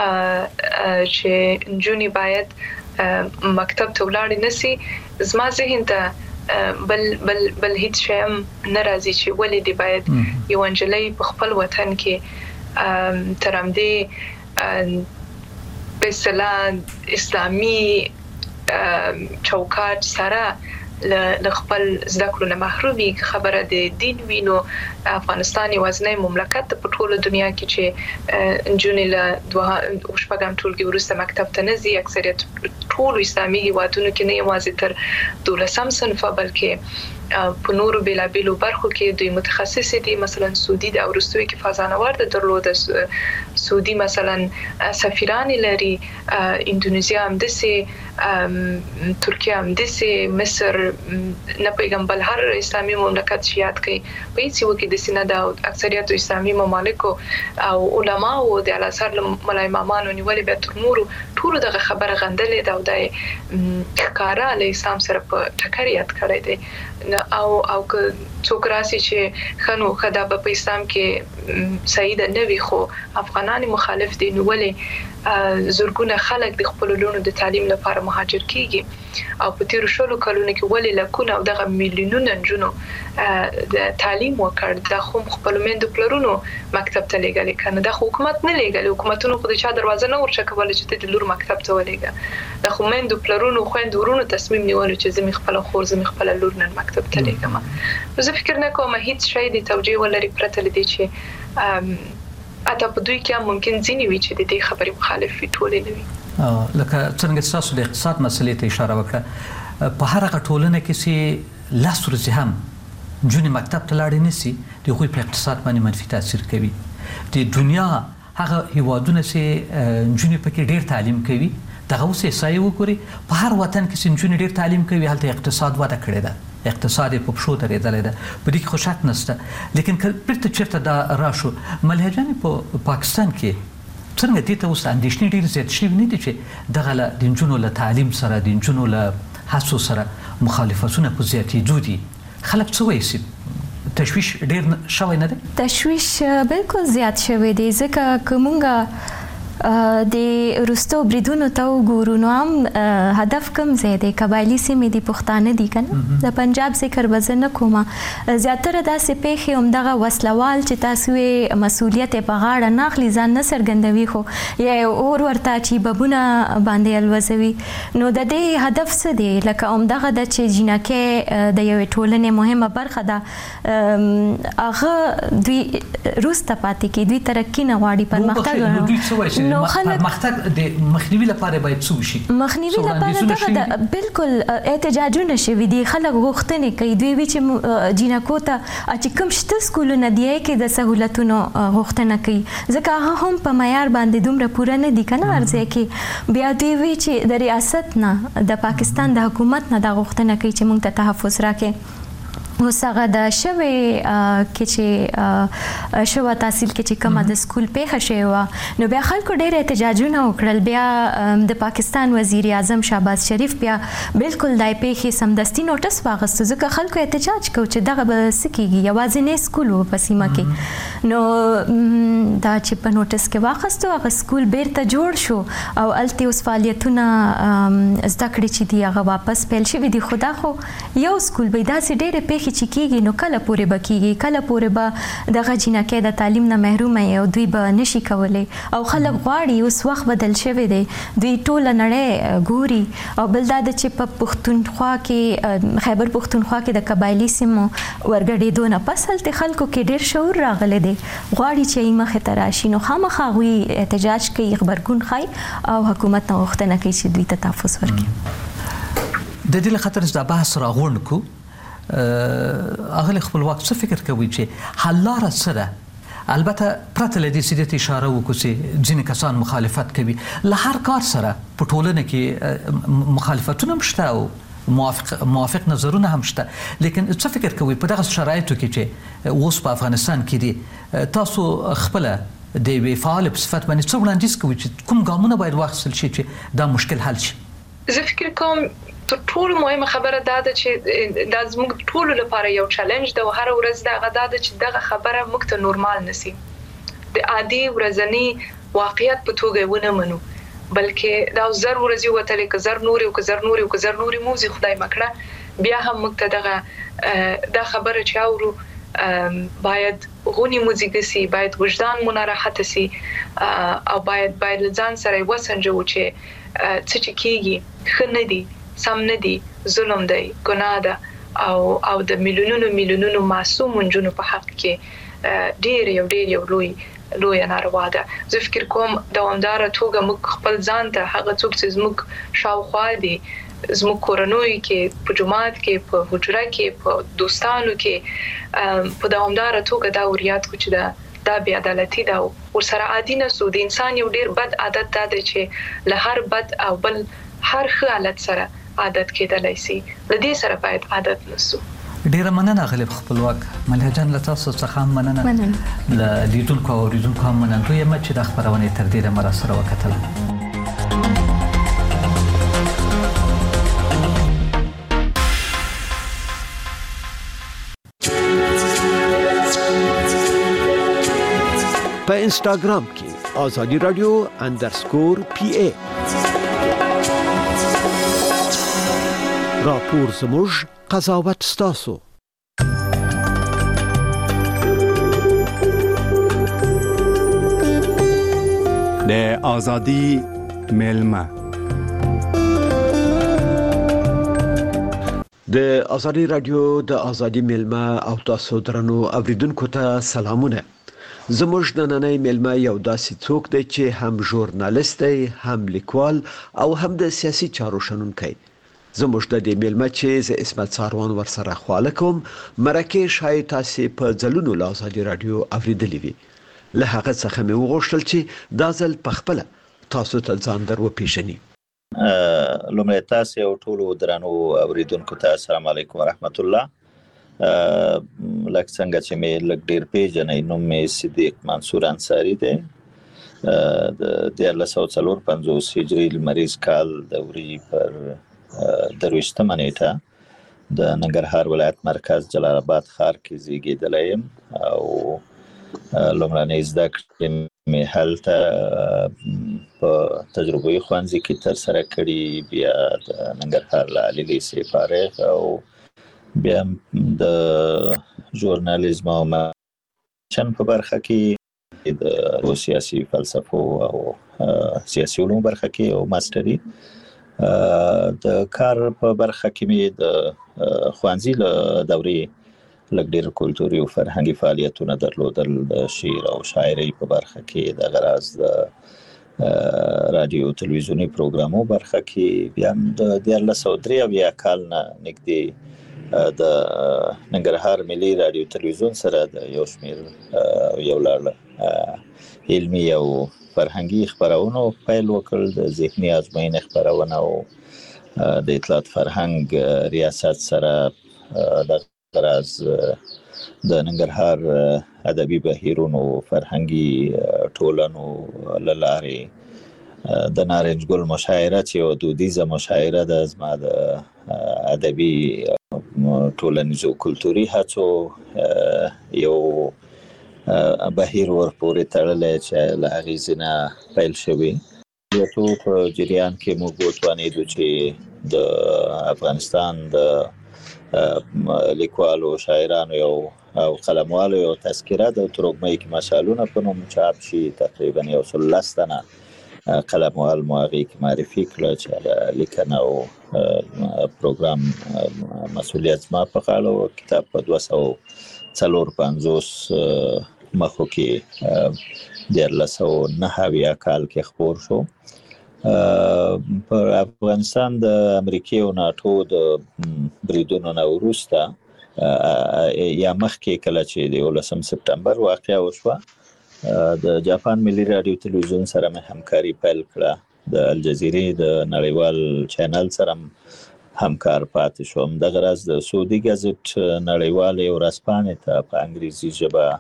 چې نجونې باید مکتب ته ولاړې نشي زما ذهن ته بل هیڅ شی هم نه راځي چې ولې دې باید یو نجلۍ په خپل وطن کې تر همدې په اصطلاح اسلامي چوکاټ سره له خپل زده کړو نه محرومي خبره د دین وینو افغانستان یوازینی مملکت په ټوله دنیا کې چې نجونې له شپږم ټولګي وروسته مکتب ته نه ځي اکثریت ټولو اسلامي هیوادونو کې نه یوازې تر 12 صنفه بلکې په نورو بیلابیلو برخو کې دوی متخصص دي مثلا سعودي د اورستوي کې فضانورد درلود سعودي مثلا سفیران لري اندونیزیا هم دسي ترکیه هم دسي مصر نه پیغام بل هر اسلامي مملکت شیات کوي په هیڅ یو کې د سینه د اکثریت اسلامي ممالکو او علما او د الازهر ملای امامانو نیولې به تر نورو ټول دغه خبره غندلې دا د ښکارا له اسلام سره په ټکر یاد کړی دی او که څوک راسي چې خنو خدا په اسلام کې صحیح نه وي خو افغانان مخالف دي نو ولې زورګونه خلک د خپل لونو د تعلیم لپاره مهاجر کیږي او په تیر شلو کلونو کې ولې لکونه او دغه میلیونونه جنونو د تعلیم وکړ د خپل مندو پلرونو مکتب ته لګل کنه د حکومت نه لګل حکومتونو خو د چا دروازه نه ورچکول چې د لور مکتب ته ولېګا د خو مندو پلرونو خويند ورونو تصمیم نیول چې زمي خپل خور زمي خپل لور نن مکتب ته لګم زه فکر نه کوم هیڅ شی د توجیه ولري پرته لدی چې اته په دوی کې ممکن ځینی وي چې د دې خبرې مخالف وي ټولې نه وي لکه څنګه تاسو د اقتصاد مسلې ته اشاره وکړه په هر هغه ټولنه کې چې لاس ورځي هم جونې مکتب ته لاړې نسی د خو په اقتصاد باندې منفي تاثیر کوي د دنیا هغه هیوادونه چې جونې پکې ډیر تعلیم کوي دغه اوس یې وګوري په هر وطن کې چې جونې ډیر تعلیم کوي هلته اقتصاد وده کړی ده اقتصاد په پښو درېدلې ده په دې کې خو شک نشته لیکن کله چیرته دا راشو ملیحه جانې په پاکستان کې څنګه دې ته اوس اندېښنې ډېرې زیات شوي نه دي چې دغه د نجونو له تعلیم سره د نجونو له هڅو سره مخالفتونه په زیاتېدو دي خلک څه وایي تشویش ډېر شوی نه دی تشویش بالکل زیات شوی دی ځکه که مونږ د وروستو بریدونو ته وګورو نو هم هدف کوم ځای دی قبایلي سیمې دي پښتانه دي که نه د پنجاب ذکر به زه نه کوم زیاتره داسې پیښې همدغه وسلوال چې تاسو یې مسؤلیت یې په غاړه نه اخلي ځان نه څرګندوي خو یا یې اور ورته چې ببونه باندې الوزوي نو د دې هدف څه دی لکه همدغه ده چې جینکۍ د یوې ټولنې مهمه برخه ده هغه دوی وروسته پاتې کړي دوی ترقي نه غواړي پرمختګ نو پرمختګ د مخنیوي لپاره باید څه وشي؟ مخنیوي لپاره دا بالکل احتجاجونه شوي دي، خلک غوښتنې کوي دوی چې جینکو ته چې کوم شته سکولونه دی کې د سہولتونو غوښتنه کوي، ځکه هغه هم په معیار باندې دومره پوره نه دي کنه ارزه کې. بیا دوی وی چې د ریاست نه د پاکستان د حکومت نه د غوښتنه کوي چې موږ ته تحفظ راکړي. اوس هغه د شوی کې چې شوه تحصیل کې چې کومه د سکول پیښه شوې وه، نو بیا خلکو ډېر احتجاجونه وکړل. بیا د پاکستان وزیر اعظم شهباز شریف بیا بالکل دای پیښې سمدستي نوټس واغستو، ځکه خلکو احتجاج کو چې دغه به څه کېږي، یوازینی سکول و په سیمه کې. نو دا چې په نوټس کې واخستو هغه سکول بیرته جوړ شو او هلته اوس فعالیتونه زده کړې چې دي هغه واپس پیل شوي دي. خو دا خو یو سکول به داسې ډېرې پیښې چې کېږي، نو کله پورې به کېږي، کله پورې به دغه جینکۍ د تعلیم نه محرومه او دوی به نشي کولی. او خلک غواړي، اوس وخت بدل شوی دی، دوی ټوله نړۍ ګوري. او بل دا ده چې په پښتونخوا کې خیبر پښتونخوا کې د قبایلي سیمو ورګډېدو نه پس هلته خلکو کې ډېر شعور راغلی دی، غواړي چې مخې ته راشي. نو خامخا هغوی احتجاج کوي، غبرګون ښایي او حکومت نه غوښتنه کوي چې دوی ته تحفظ ورکړي. د دې خاطر دا بحث راغونډ کو اغلی خپلواک څه فکر کوي چې حل لاره څه ده؟ البته پرته له دې چې د اشاره وکړو چې ځینې کسان مخالفت کوي، له هر کار سره په ټولنه کې مخالفتونه هم شته او موافق نظرونه هم شته، لیکن څه فکر کوي په دغه شرایطو کې چې اوس په افغانستان کې دي، تاسو خپله د یوې فعال په صفت باندې څه وړاندیز کوي چې کوم ګامونه باید واخیستل شي چې دا مشکل حل شي؟ زه فکر کوم تر ټولو مهمه خبره دا ده چې دا زموږ ټولو لپاره یو چیلنج ده او هر ورځ دا ده چې دغه خبره موږ ته نورمال نسی، د عادي ورځنی واقعیت په توګه ونه منو، بلکې دا زر ورځي وتلې که زر نوري او که زر نوري او که زر نوري موزي خدای مکړه بیا هم موږ ته دغه دا خبره چې اورو باید غونی موزیک سي، باید وجدان مو ناراحت سي او باید ځان سره وسنجو چې څه چې کېږي ښه نه دي، سم نه دي، ظلم دی، ګناه ده او د میلیونونو معصوم نجونو په حق کې ډېر یو لوی ناروا ده. زه فکر کوم دوامداره توګه موږ خپل ځان ته هغه څوک چې زموږ شاوخوا دي، زموږ کورنۍ کې، په جماعت کې، په حجره کې، په دوستانو کې، په دوامداره توګه دا وریاد کو چې دا بې عدالتي ده او ورسره عادي نسو. د انسان یو ډېر بد عادت دا دی چې له هر بد او بل هر ښه حالت سره عادت کېدلی سي، له دې سره باید عادت نسو. ډیره مننه غالب خپلواک ملیحه جان، له تاسو څخه هم مننه، له لیدونکو او اوریدونکو هم مننه یم چې د خپرونې تر ډیره مره سره وکتله. په انستاګرام کې آزادی رادیو _PA راپور زموږ قضاوت ستاسو. د آزادی میلمه د آزادی رادیو د آزادی میلمه او تاسو درنو اوریدونکو ته سلامونه. زموږ نننۍ میلمه یو داسې څوک دی چې هم ژورنالیست دی، هم لیکوال او هم د سیاسي چارو شنونکی. زموږ د دې میلمه چې زه اسمت ساروان ورسره خواله کوم، مرکه شاید تاسو په ځلونو له آزادی رادیو اوریدلې وي. له هغه څخه مې وغوښتل چې دا ځل په خپله تاسو ته ځان در وپېژني. لومړی تاسو او ټولو درنو اوریدونکو ته السلام علیکم ورحمت الله. لکه څنګه چې مې لږ ډېر پیژنئ، نوم مې صدیق منصور انصاري دی. د 1954 هجري لمریز کال د وري پر 23 نیټه د ننګرهار ولایت مرکز جلال آباد ښار کې زیږېدلی یم او لومړنۍ زده کړې مې هلته په تجربوي ښوونځي کې ترسره کړي، بیا د ننګرهار له عالي لیسې فارغ او بیا د ژورنالیزم او چن په برخه کې د سیاسي فلسفو او سیاسي علومو برخه کې او ماستري. د کار په برخه کې مې د ښوونځي له دورې لږ ډېر کلتوري او فرهنګي فعالیتونه درلودل، د شعر او شاعرۍ په برخه کې د غرض د رادیو تلویزیونی پروګرامو برخه کې بیا د 1903 کال نه نږدې د ننګرهار ملي رادیو تلویزیون سره د یو شمیر یو لړ علمي او فرهنګي خبرونو پیل وکړ. د ذهني ازموینې خبرونه او د اطلاعات فرهنګ ریاست سره د غرض د ننګرهار ادبي بهیرونو فرهنګي ټولنو لارې د نارنج ګل مشاعره چې دودیزه مشاعره د زما د ادبي ټولنیزو کلتوري هڅو یو بهیر ورپورې تړلی چې له هغې ځینه پیل شوي. په جریان کې موږ وتوانېدو چې د افغانستان د لیکوالو شاعرانو او قلموالو یو تذکره د ترکمنۍ کې مشالونه په نوم چاپ شي. تقریبا 110 تنه قلموال مو هغې کې معرفي کړه چې لیکنه او پروګرام مسؤلیت زما په غاړه و. کتاب په 254 مخو کې 1909 کال کې خپور شو. په افغانستان د امریکای او ناتو د بریدونو نه وروسته یا مخکې کله چې د 11 سپتمبر واقعه وشوه د جاپان ملي رادیو تلویزیون سره مې همکاري پیل کړه. د الجزیرې د نړیوال چینل سره همکار پاتې شوم. د غرض د سعودي ګازټ نړیوال ورځپاڼې ته په انګریزي ژبه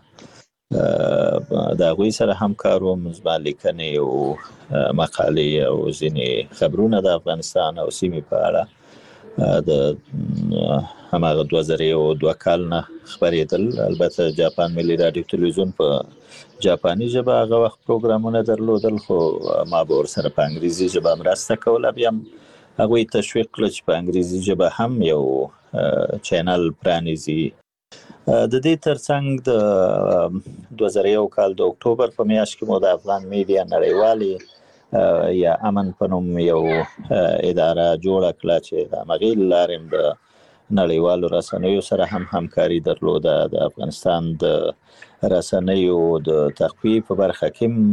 د هغوی سره همکار وم. زما لیکنې او مقالې او ځینې خبرونه د افغانستان او سیمې په اړه د هماغه 2002 کال نه خبرېدل. البته جاپان ملي رادیو تلویزیون په جاپاني ژبه هغه وخت پروګرامونه درلودل، خو ما به ورسره په انګریزي ژبه مرسته کوله. بیا هغوی تشویق کړه چې په انګریزي ژبه هم یو چینل پرانیزي. د دې ترڅنګ د 2001 کال د اکتوبر په میاشت کې مو د افغان میډیا نړیوالې یا امن په نوم یو اداره جوړه کړه چې د هغې لارې د نړیوالو رسنیو سره هم همکاري درلوده. د افغانستان د رسنیو د تقویې په برخه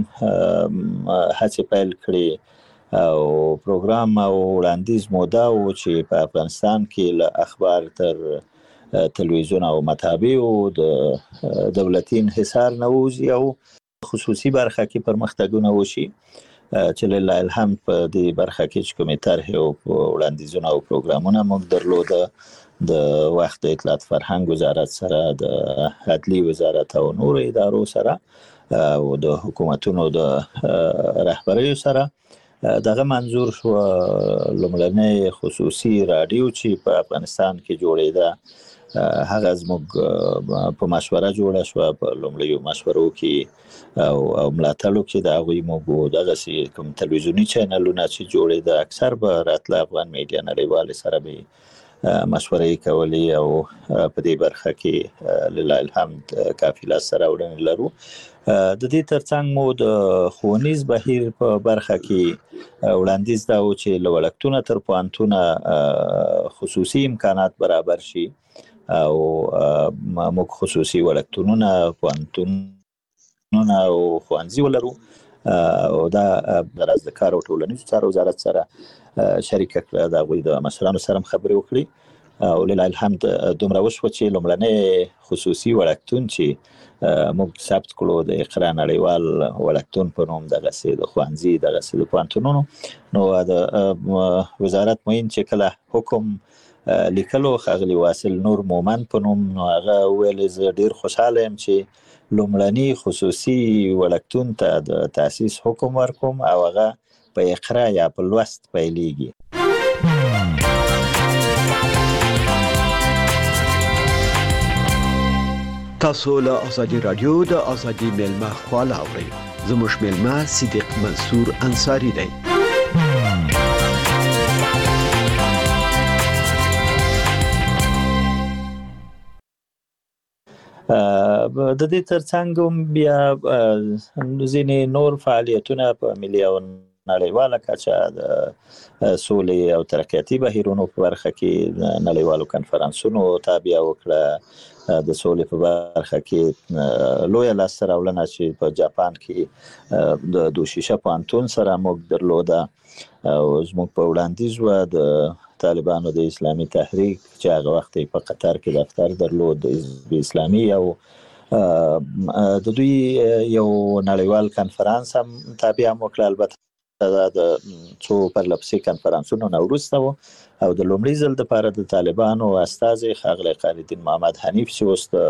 کې هڅې پیل کړې او پروګرام او وړاندیز موده و چې په افغانستان کې له اخبار تر تلویزیون او مطابع د دولتي انحصار نه ووځي او خصوصي برخه کې پرمختګونه وشي چې لله الحمد په دې برخه کې چې کومې طرحې او وړاندیزونه او پروګرامونه موږ درلوده د وخت د اطلاعات فرهنګ وزارت سره، د عدلي وزارت او نورو ادارو سره او د حکومتونو د رهبریو سره. دغه منظور شو لومړنۍ خصوصي رادیو چې په افغانستان کې جوړېده هغه زموږ په مشوره جوړه شو. په لومړیو مشورو کې او ملاتړو کې د هغوی موږ دغسې کوم تلویزیوني چینلونه چې جوړېده اکثر به راتله افغان میډیا نړیوالې سره به مشورې کولې او په دې برخه کې لله الحمد کافي لاسته راوړنې لرو. د دې ترڅنګ مو د ښوونیز بهیر په برخه کې وړاندیز دا و چې له وړکتونه تر پوهنتونه خصوصي امکانات برابر شي او موږ خصوصي وړکتونونه، پوهنتونونه او ښوونځي ولرو او دا غرض د کار او ټولنیزو چارو وزارت سره شریکه کړه. د هغوی د مشرانو سره هم خبرې وکړي او لله الحمد دومره وشوه چې لومړنی خصوصي وړکتون چې موږ ثبت کړو د اقرا نړیوال وړکتون په نوم دغسې د ښوونځي دغسې د پوهنتونونو، نو د وزارت معین چې کله حکم لیکلو ښاغلي واصل نور مومند په نوم، نو هغه وویل زه ډېر خوشحاله یم چې لومړني خصوصي وړکتون ته د تاسیس حکم ورکوم او هغه په اقرا یا په لوست پیلیږي. تاسو له ازادي رادیو د ازادي ملما خواله اورئ. زموږ ملما صدیق منصور انصاری دی. د دې ترڅنګ بیا ځینې نور فعالیتونه په ملي او نړیواله کچه د سولې او ترقیاتي بهیرونو په برخه کې نړیوالو کنفرانسونو تابع وکړه د سولې په برخه کې لوی لاسته راوړنه چې په جاپان کې د دوشیشه پوهنتون سره موږ درلوده او زموږ په وړاندیز و د طالبانو د اسلامي تحریک چې هغه وخت په قطر کې دفتر درلود د حزب اسلامي او د دوی یو نړیوال کنفرانس هم تابع وکړ البته د څو پرلپسې کنفرانسونو نه وروسته او د لومړي ځل لپاره د طالبانو استازي ښاغلی خالدین محمد حنیف چې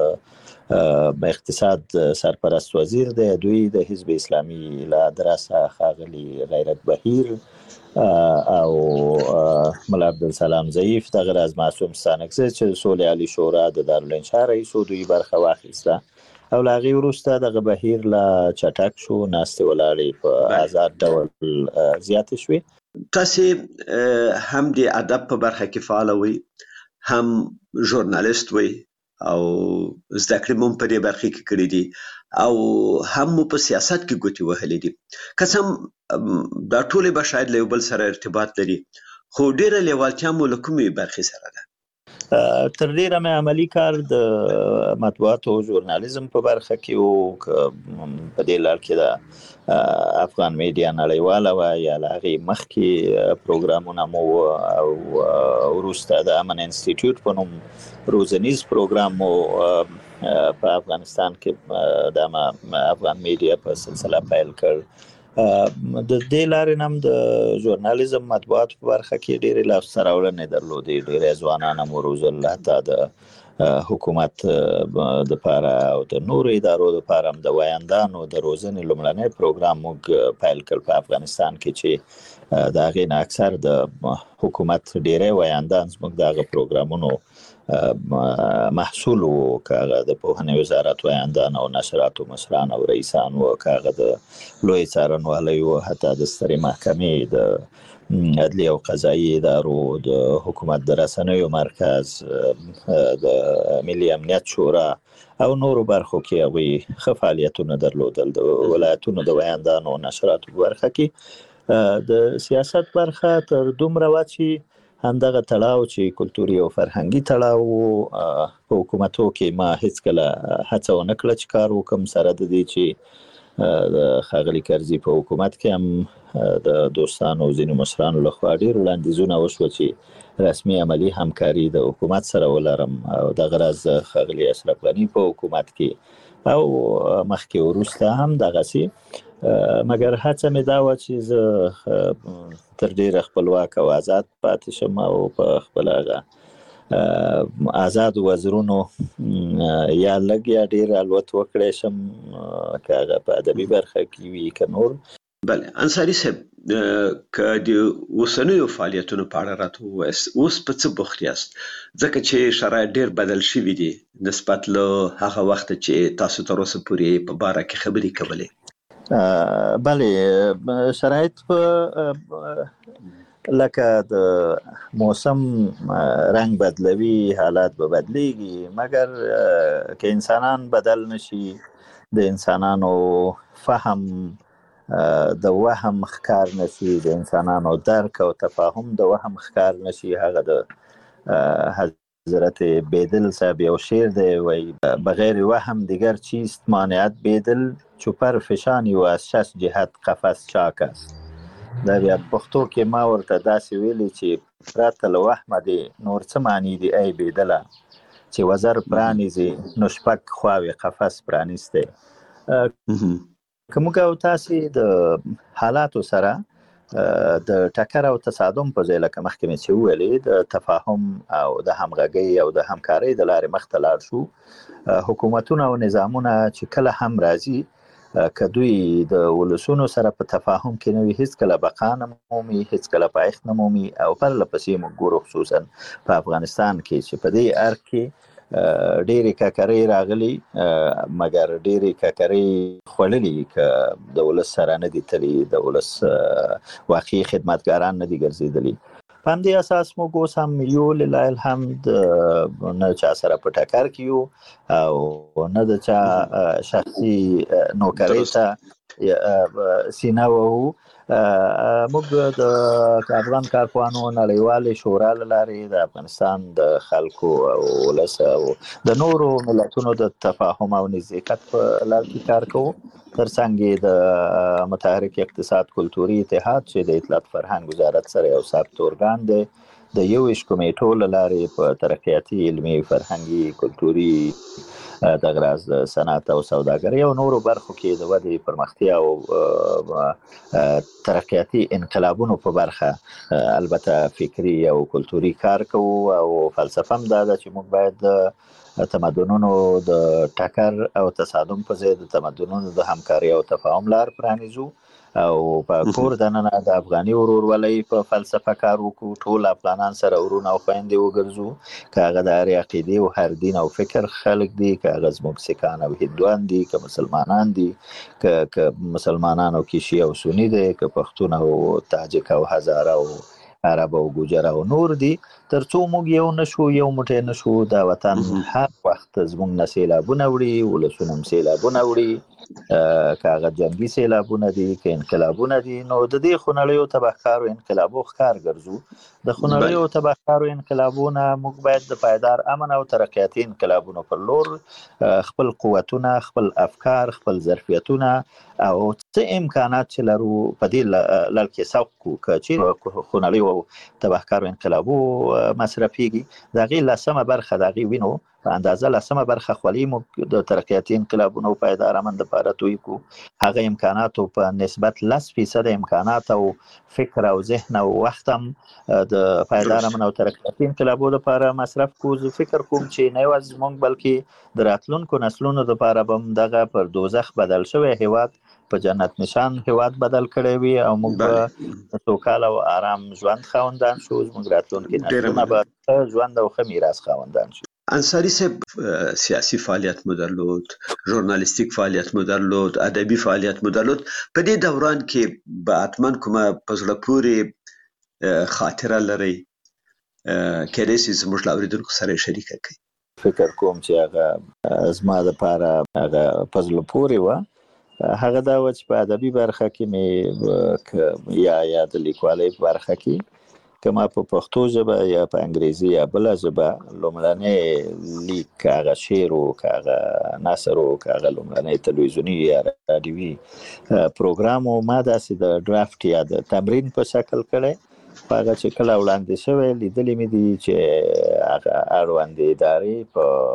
اوس اقتصاد سرپرست وزیر دی دوی د حزب اسلامي له درسه ښاغلی غیرت بهیر او ملا عبدالسلام ضعیف دغه راز معصوم ستانکزی چې سولې عالی شورا د دارالانشا رئیس دوی برخه واخیسته او لاغي وروسته دغه بهیر لا چټک شو ناستې ولاړې په آزاد ډول زیات شوي. تاسو هم د ادب په برخه کې فعال وي هم ژورنالیست وي او زده کړې مو په دې برخه کې کړې دي او هم په سیاست کې ګوتې وهلې دي قسم دا ټول به شاید له یو بل سره ارتباط لري خو ډیره لیوالتیا مو له کومې برخې سره ده؟ تر ډیره مې عملی کار د مطبوعات او ژورنالیزم په برخه کې او په دې لار کې د افغان میډیا نړیواله و یا هغه مخکې پروګرامونه مو او وروسته د امن انسټیټیوټ په نوم روزنیز پروګرام مو په افغانستان کې د افغان میډیا په سلسله پیل کړ. د دې لارې نم د ژورنالیزم مطبوعات په برخه کې ډېرې لاسته راوړنې درلودې ډېرې ځوانان مو روزل حتی د حکومت د پاره او د نورو ادارو د پاره هم د وایندانو د روزنې لومړنی پروګرام موږ پیل کړ په افغانستان کې چې د هغې نه اکثر د حکومت ډېری وایندان زموږ د هغه پروګرامونو محصول و که د پوهنې وزارت وایندان او نشراتو مشران او رئیسان و که د لوی څارنوالۍ و حتی د سترې محکمې د عدلی او قضایي ادارو د حکومت د رسنیو مرکز د ملي امنیت شورا او نورو برخو کې هغوی ښه فعالیتونه درلودل د ولایتونو د وایندانو او نشراتو په برخه کې د سیاست برخه تر دومره وه چې همدغه تړاو چې کلتوري او فرهنګي تړاو په حکومتو کې ما هیڅکله هڅه ونه کړه چې کار وکړم سره د دې چې د ښاغلي کرزي په حکومت کې هم د دوستانو ځینو مشرانو لخوا ډېر وړاندیزونه وشوه چې رسمي عملي همکاري د حکومت سره ولرم او دغه راز ښاغلي اشرف غني په حکومت کې او مخکې وروسته هم دغسې مګر هڅه مې دا وه چې زه تر ډېره خپلواک او آزاد پاتې شم او په خپل هغه آزاد وزرونو یا لږ یا ډېر الوت وکړی شم که هغه په ادبي برخه کې وي که نور. بله انصاري صاحب که د اوسنیو فعالیتونو په اړه راته ووایاست اوس په څه بوخت یاست ځکه چې شرایط ډېر بدل شوي دي نسبت له هغه وخته چې تاسو تر اوسه پورې په باره کې خبرې کولې؟ بله شرایط په لکه د موسم رنگ بدلوي حالات به بدلیږي مګر که انسانان بدل نشي د انسانانو فهم د وهم ښکار نشي د انسانانو درک او تفاهم د وهم ښکار نشي هغه د حضرت بیدل صاحب یو شعر دی وای بغیر وهم دیگر چیست مانعت بیدل چوپر فشانی و از شش جهت قفس چاک است. دا بیا پښتو کې ما ورته داسې ویلي چې پرته له وهمه دی نور څه معنی دی ای بیدله چې وزر پرانیزي نو شپږ خواوې قفس پرانیستی. که موږ او تاسې د حالاتو سره د ټکر او تصادم په ځای لکه مخکې مې چې وویلې د تفاهم او د همغږۍ او د همکارۍ د لارې مخته لاړ شو حکومتونه او نظامونه چې کله هم راځي که دوی د ولسونو سره په تفاهم کې نه وي هیڅکله بقا نه مومي هیڅکله پایښت نه مومي او پرله پسې موږ ګورو خصوصا په افغانستان کې چې په دې ارګ کې ډېرې ککرۍ راغلي مګر ډېرې ککرۍ خوړلي که د ولس سره نه دي تللي د ولس واقعي خدمتګاران نه دي ګرځېدلي. په همدې اساس موږ اوس هم یو لله الحمد نه چا سره په ټکر کې یو او نه د چا شخصي نوکرۍ ته سینه وهو موږ د افغان کارپوهانو نړیوالې شورا لارې د افغانستان د خلکو او ولس او د نورو ملتونو د تفاهم او نزدېکت په لار کې کار کوو. ترڅنګ د متحرک اقتصاد کلتوري اتحاد چې د اطلاعات فرهنګ وزارت سره یو ثابت ارګان دی د یو کمیټو لارې په ترقیاتي علمي فرهنګي کلتوري د غراز د صنعت او سوداګرۍ او نورو برخو کې د ودې پرمختیا او ترقیاتي انقلابونو په برخه البته فکری او کلتوري کار کوو او فلسفه هم دا ده چې موږ باید تمدنونو د ټکر او تصادم په ځای د تمدنونو د همکاري او تفاهم لار پرانیزو او په کور دننه د افغاني ورورولۍ په فلسفه کار وکړو. ټول افغانان سره ورونه او خويندې وګرځو، که هغه د هرې عقیدې او هر دین او فکر خلک دي، که هغه زموږ سیکان او هندوان دي، که مسلمانان دي، که مسلمانان او کیشي او سنی دي، که پښتون او تاجک او هزاره او عرب او ګوجر او نور دي. ترڅو موږ یو نشو، یو موټی نشو، دا وطن هر وخت زموږ نه سیلابونه وړي، ولسونه هم سیلابونه وړي، که هغه جنګي سیلابونه دي، که انقلابونه دي. نو د دې خونړیو تبهکارو انقلابو ښکار ګرځو. د خونړیو تبهکارو انقلابونه موږ باید د پایدار امن او ترقیاتي انقلابونو پر لور خپل قوتونه، خپل افکار، خپل ظرفیتونه او څه امکانات چې لرو په دې لړ کې سوق کړو. که چې خونړیو تبهکارو انقلابو مصرفيږي، د هغې لسمه برخه د هغې وینو په اندازه لسمه برخه خولي موږ د ترقیاتي انقلابونو پایدار امن لپاره توی کو. هغه امکاناتو په نسبت 10% امکانات او فکر او ذهن او وخت هم د پایدار امن او ترقیاتي انقلابونو لپاره مصرف کو. زه فکر کوم چې نه یوازې موږ بلکې د راتلونکو نسلونو لپاره به دغه پر دوزخ بدل شوی هیواد په جنت نشان هیواد بدل کړی وي او موږ به سوکاله او آرام ژوند خاوندان شو. موږ راتلونکي نسلونه به ژوند او ښه میراث خاوندان شو. انصاری صاحب سیاسی فعالیت مو درلود، ژورنالیستیک فعالیت مو درلود، ادبي فعالیت مو درلود. په دې دوران کې به حتماً کومه په زړه پورې خاطره لرئ کېدای شي زموږ له اورېدونکو سره یې شریکه کړئ؟ فکر کوم چې هغه زما دپاره هغه په زړه پورې وه. هغه دا و چې په ادبي برخه کې مې یا د لیکوالۍ په برخه کې که ما په پښتو ژبه یا په انګریزي یا بله ژبه لومړنی لیک، که هغه شعر و، که هغه نثر و، که هغه لومړنی تلویزیوني یا راډیوي پروګرام و، ما داسې د ډرافټ یا د تمرین په شکل کړی. په هغه چې کله وړاندې شوی لیدلې مې دي چې هغه اړوندې ادارې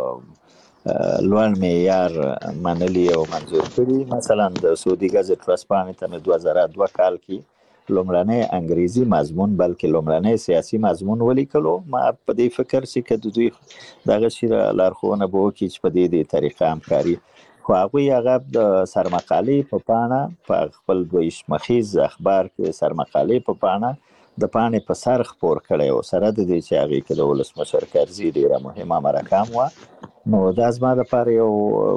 په لوړ معیار منلي او منظور کړي. مثلا د سعودي ګزټ ورځپاڼې ته مې 2002 کال کې لومړنی انګریزي مضمون بلکې لومړنی سیاسي مضمون ولیکلو. ما په دې فکر چې که د دوی دغه شي لارښوونه به وکړي چې په دې طریقه همکاري، خو هغوی هغه د سرمقالې په پاڼه په خپل 2 مخیز اخبار کې سرمقالې په پاڼه د پاڼې په سر خپور کړی و، سره د دې چې هغې کې د ولسمشر کرزي ډېره مهمه مرکه هم وه. نو دا زما دپاره یو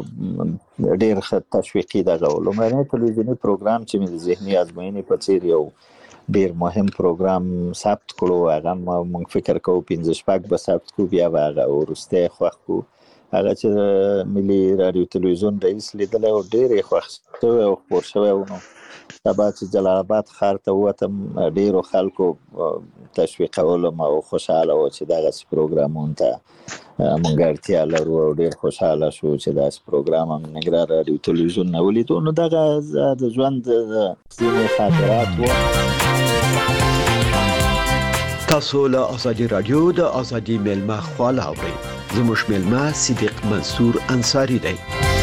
ډېر ښه تشویقي دغه و. لومړنی تلویزیوني پروګرام چې مې د ذهني ازموینې په څېر یو ډېر مهم پروګرام ثبت کړو، هغه موږ فکر کوو 5-6 به ثبت کړو، بیا به هغه وروستی خوښ کړو. هغه چې ملي راډیو تلویزیون رئیس لیدلی و، ډېر یې خوښ شوی او خپور شوی و. نو سبا چې جلال آباد ښار ته ووتم، ډېرو خلکو تشویقولم او خوشحاله و چې دغسې پروګرامونو ته موږ اړتیا لرو او ډېر خوشحاله شو چې داسې پروګرام هم ننګرهار راډیو تلویزیون نه ولیدو. نو دغه د ژوند ځینې خاطرات و. تاسو له ازادي رادیو د ازادي میلمه خواله اورئ. زموږ میلمه صدیق منصور انصاری دی.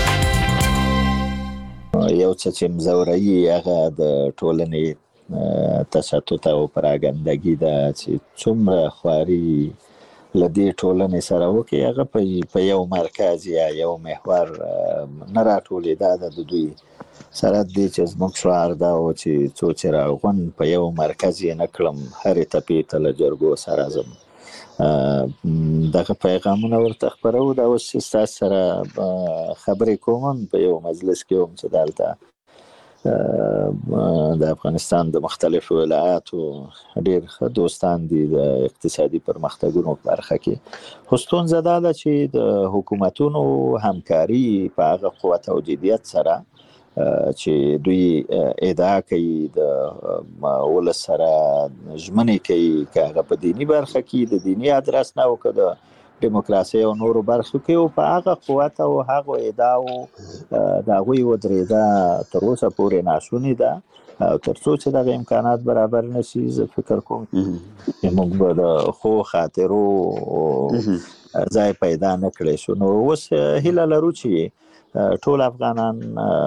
یو څه چې مزوري هغه د ټولنې تشتت او پراګندګي ده چې څومره خواري له دې ټولنې سره وکړي، هغه په یو مرکز یا یو محور نه راټولېده. د دوی سره دې چې زموږ شعار دا و چې څو چې راغون په یو مرکز یې نه کړم، هرې تپې ته له جرګو سره ځم. دغه پیغامونه ورته خپرو. دا اوس چې ستاسو سره خبرې کوم په یو مجلس کې وم چې دلته د افغانستان د مختلفو ولایاتو ډېر ښه دوستان دي د اقتصادي پرمختګونو په برخه کې. خو ستونزه دا ده چې د حکومتونو همکاري په هغه قوت او جدیت سره چې دوی ادعا کوي د ولس سره ژمنې کوي چې په دینی برخه کې د دینی ادرس نه وکړي دیموکراسي او نورو برخو کې او په هغه قوت او هغه ادعاو دا غوي ودرېدا تر اوسه پورې ناشونی ده او ترڅو چې د امکانات برابر نشي زه فکر کوم چې موږ به د خو خاطرو ځای پیدا نکړي شو. نو اوس هیله لرو چې ټول افغانان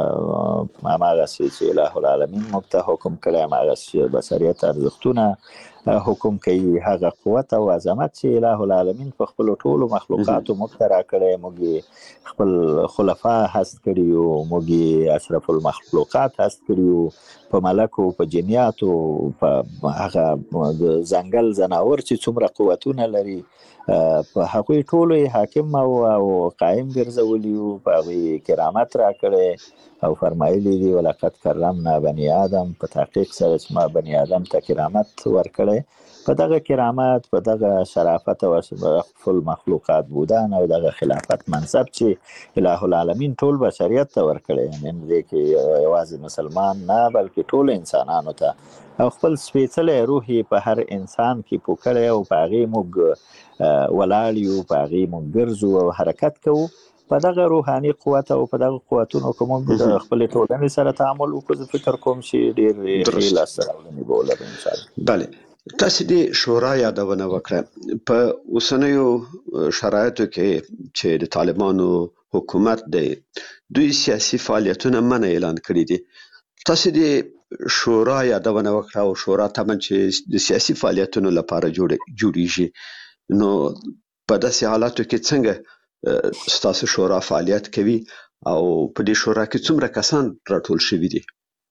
هغه چې الله العالمین موږ ته حکم کړی هغه چې بشریت ارزښتونه حکم کوي هغه قوت او عظمت چې الله العالمین په خپل ټولو مخلوقاتو موږ ته راکړی موږ خپل خلفا هست کړیو موږ اشرف المخلوقات هست کړیو په ملکو په جنیاتو په هغه ځنګل زناور چې څومره قوتونه لري په هغه ټولو حاکم او قائم ګرځولیو په هغه کرامت راکړي او فرمایلی دی ولقد کرمنا بني آدم په تحقیق سره چې ما بني آدم ته کرامت ورکړي په دغه کرامت په دغه شرافت او خپل مخلوقات بودن او دغه خلافت منصب چې الله العالمین ټول بشریت ته ورکړي نن دې کې یوازې مسلمان نه بلکې ټول انسانانو ته او خپل سپېڅلې روحي په هر انسان کې پوکړي او په هغه موږ ولاړیو په هغه موږ ګرځو او حرکت کوو په دغه روحاني قوت او په دغه قوتونو کوم د خپل ټولنې سره تعامل وکړو فکر کوم چې ډېر لاسته راوړنې به ولري ان شاء الله. بله تاسو د شورا یادونه وکړه په اوسنیو شرایطو کې چې د طالبانو حکومت دی دوی سیاسي فعالیتونه منع اعلان کړی دي تاسو د شورا یادونه وکړه او شورا ته چې د سیاسي فعالیتونو لپاره جوړیږي نو په داسې حالاتو کې څنګه ستاسو شورا فعالیت کوي او په دې شورا کې څومره کسان راټول شوي دي؟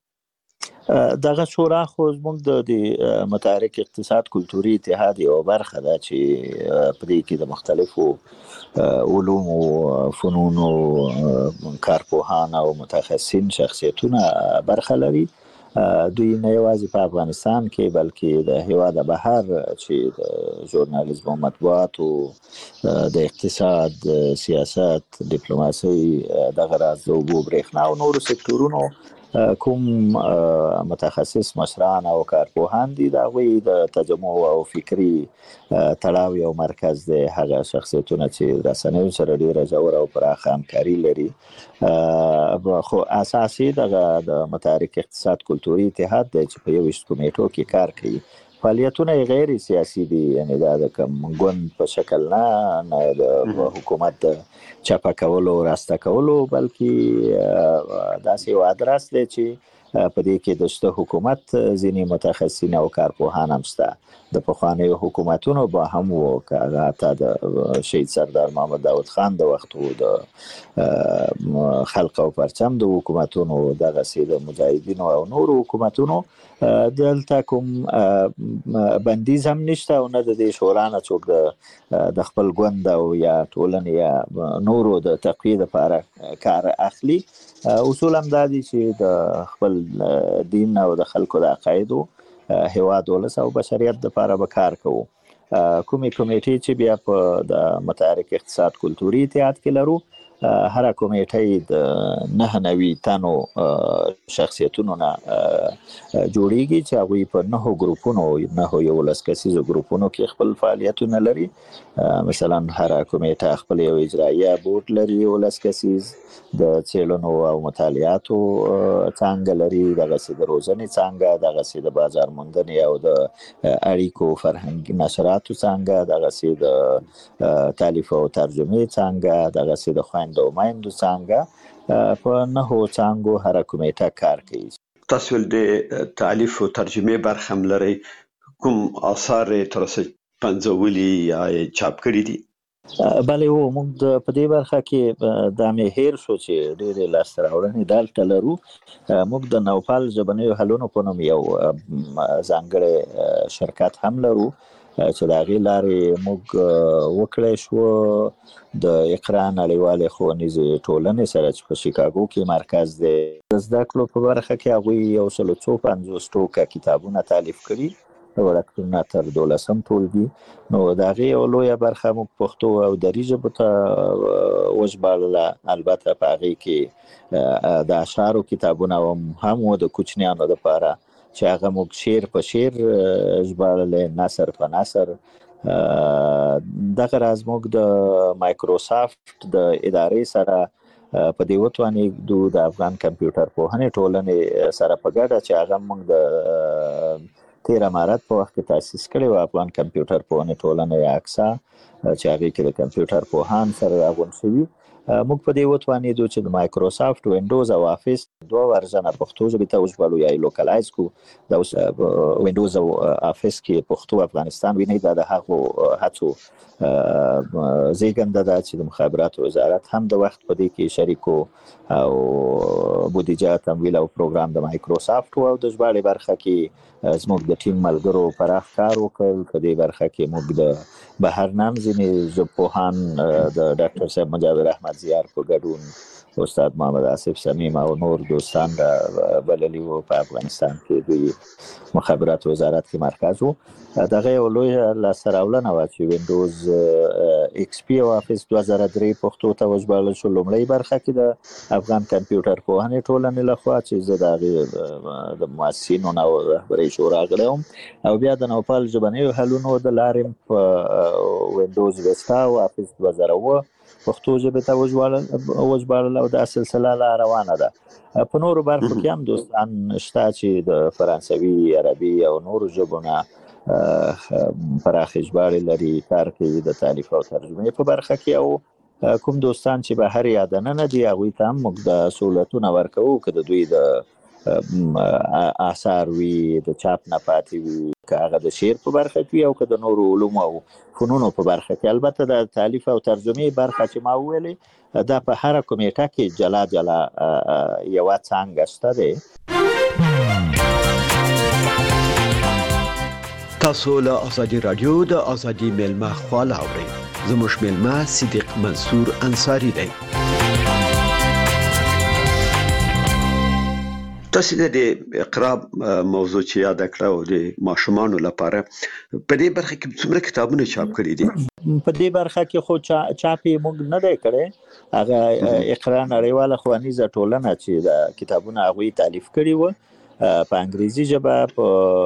دغه شورا خو زموږ د متحرک اقتصاد کلتوري اتحاد یو برخه ده چې په دې کې د مختلفو علوم او فنون او کارپوهان او متخصصین شخصیتونه برخه لري. دوی نه یوازې په افغانستان کې بلکې د هیواد بهر چې د ژورنالیزم او مطبوعات او د اقتصاد سیاست ډیپلوماسي دغه راز د اوبو برېښنا او نورو سکتورونو کوم متخصص مشران او کارپوهان دي دا غوي د تجمع او فکری تړاو یو مرکز دی هغه شخصیتونه چې رسنیو سره ډیره ژوره او پراخه همکاري لري خو اساسي د متحرک اقتصاد کلتوري اتحاد دی چې په 21 کمیټو کې کار کوي فعالیتونه غیر سیاسي دي یعنی دا د کوم ګوند په شکل نه د حکومت چاپه کولو راسته کولو بلکې داسې یو ادرس دی چې په دې کې د حکومت ځینې متخصصین او کارپوهان هم شته د پخوانیو حکومتونو به هم وکړه حتی د شهید سردار محمد داود خان د وختو د خلق او پرچم د حکومتونو دغه سید مجاهدینو او نورو حکومتونو دلته کوم بندیز هم نشته او نه د دې شورا نه څوک د خپل ګوند او یا ټولنې یا نورو د تقویه لپاره کار اخلي. اصول هم دا دي چې د خپل دین او د خلکو د عقایدو هیواد ولس او بشریت لپاره به کار کوو. کومې کمیټې چې بیا په د متحرک اقتصاد کلتوري اتحاد کې لرو هر کمیټې د 99 تنو شخصیتونو نه جوړیږي چې هغه په 9 ګروپونو 19 کسیزو ګروپونو کې خپل فعالیتونه لري. مثلا هر کمیټه خپل یو اجرایه بورډ لري 19 کسیز د څېړنو او مطالعاتو څنګه لري دغه د روزنې څنګه دغه د بازار موندنې او د اړیکو فرهنګي نشراتو څنګه دغه د تالیف او ترجمه څنګه دغه د خويندو مایندو څنګه په 9 څنګه هر کمیټه کار کوي. تاسو د تالیف او ترجمه برخه هم لري کوم آثار تر اوسه پنځولي یا چاپ کړی دي؟ بله و موږ په دې برخه کې د مهیر شو چې ډېر لاسته راوړنې دلته لرو. موږ د نوپال ژبنیو حلونو په نوم یو ځانګړی شرکت هم لرو چې د هغې لارې موږ وکړی شو د اقرا نړیوالې ښوونیزې ټولنې سره چې په شیکاګو کې مرکز دی د زده کړو په برخه کې هغوی 150 ټوکه کتابونه تالیف کړي وړکتون تر 12م ټولګي. نو دا غي لویه برخه موږ پښتو او دري ژبه ته وژباړله. البته په هغې کې د اشعارو کتابونه هم و د کوچنیانو لپاره چې هغه موږ شعر په شعر ژباړلی، نثر په نثر. دغه راز موږ د مایکروسافت د ادارې سره په دې وتوانېدو د افغان کمپیوټر پوهنې ټولنې سره په ګډه چې هغه موږ د 13 مارچ په وخت کې تاسیس کړی و، افغان کمپیوټر پوهنې ټولنه یا اکسا، چې هغې کې د کمپیوټر پوهان سره راغونډ شوي. موږ په دې وتوانېدو چې د مایکروسافت وینډوز او افیس 2 ورژن پښتو ژبې ته وژباړو یا لوکلایز کو. د وینډوز او افیس کې پښتو افغانستان ویني دا د هغو هڅو زیږنده ده چې د مخابراتو وزارت هم د وخت په دې کې شریکو او بودیجه تمویل او پروګرام د مایکروسافت او د ژباړې برخه کې زموږ د ټیم ملګرو پراخ کار وکړ. په دې برخه کې موږ د بهرنام ځینې ژبپوهان د ډاکټر صاحب مجاور احمد زیار په ګډون استاد محمد آصف صمیم او نور دوستان بللي وو. په افغانستان کې دوی مخابرات وزارت کې مرکز وو. دغه یو لویه لاسته راوړنه وه چې وینډوز ایکس پی او افیس 2003 پښتو ته وژباړل شو. لومړۍ برخه کې د افغان کمپیوټر پوهنې ټولنې لخوا چې زه د هغې د مؤسسینو او رهبرۍ شورا غړی وم، او بیا د نوپال ژبنیو حلونو د لارې په وینډوز ویستا او افیس 2007 پښتو ژبې ته وژباړل او دا سلسله لا روانه ده. په نورو برخو کې هم دوستان شته چې د فرانسوي، عربي او نورو ژبو نه پراخې ژباړې لري، کار کوي د تالیف او ترجمې په برخه کې. او کوم دوستان چې بهر یا دننه دي هغوی ته هم موږ د سهولتونه ورکوو، که د دوی د آثار وي، د چاپ نه پاتې وي، که هغه د شعر په برخه کې او که د نورو علومو او فنونو په برخه کې. البته د تالیف او ترجمې برخه چې ما وویلې دا په هره کمیټه کې جلا جلا یوه څانګه شته دی. تاسو له ازادي رادیو د ازادي ملما خواله اورئ. زموږ ملما صدیق منصور انصاری دی. تاسو د اقرا موضوع چې یاد کړو د ماشومانو لپاره په دې برخه کې څومره کتابونه چاپ کړي دي؟ په دې برخه کې خو چاپی موږ نه دی کړی. هغه اقرا نړیواله ښوونیزه ټولنه چې د کتابونه هغوی تالیف کړي وو په انګریزي ژبه په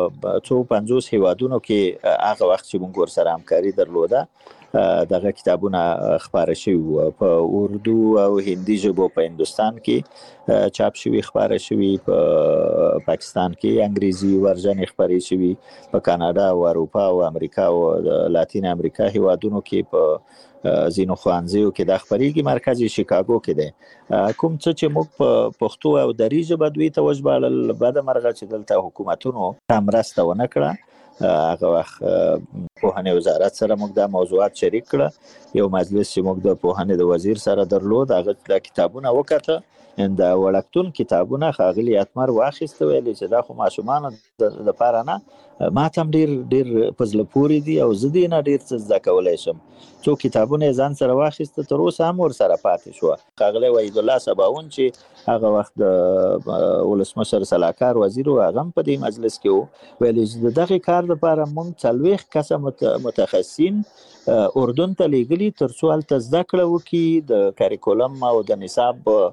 250 هیوادونو کې هغه وخت چې موږ ورسره همکاري درلوده دغه کتابونه خپاره شوي وو. په اردو او هندي ژبو په هندوستان کې چاپ شوي، خپاره شوي، په پاکستان کې انګریزي ورژن خپرې شوي، په کاناډا او اروپا او امریکا او لاتین امریکا هیوادونو کې په ځینو ښوونځیو کې دا خپرېږي. مرکز یې شیکاګو کې دی. کوم څه چې موږ په پښتو او دري ژبه دوی ته وژباړل، بده مرغه چې دلته حکومتونو مرسته ونه کړه. هغه وخت پوهنې وزارت سره موږ دا موضوعات شریک کړه. یو مجلس چې موږ د پوهنې د وزیر سره درلود، هغه د کتابونه وکته، د وړکتون کتابونه ښاغلي اتمر واخیسته، ویلې چې دا خو ماشومانو لپاره نه، ما ته هم ډېر په زړه پورې دي او زه دې نه ډېر څه زده کولی شم. څو کتابونه یې ځان سره واخیسته، تر اوسه هم ورسره پاتې شوه. ښاغلی وحید الله سباون چې هغه وخت د ولسمشر سلاکار وزیر و، هغه هم په دې مجلس کې و، ویلې چې د دغې کار لپاره موږ 40 کسه متخصصین اردن ته لیږلي تر څو هلته زده کړه وکړي د کاریکولم او د نصاب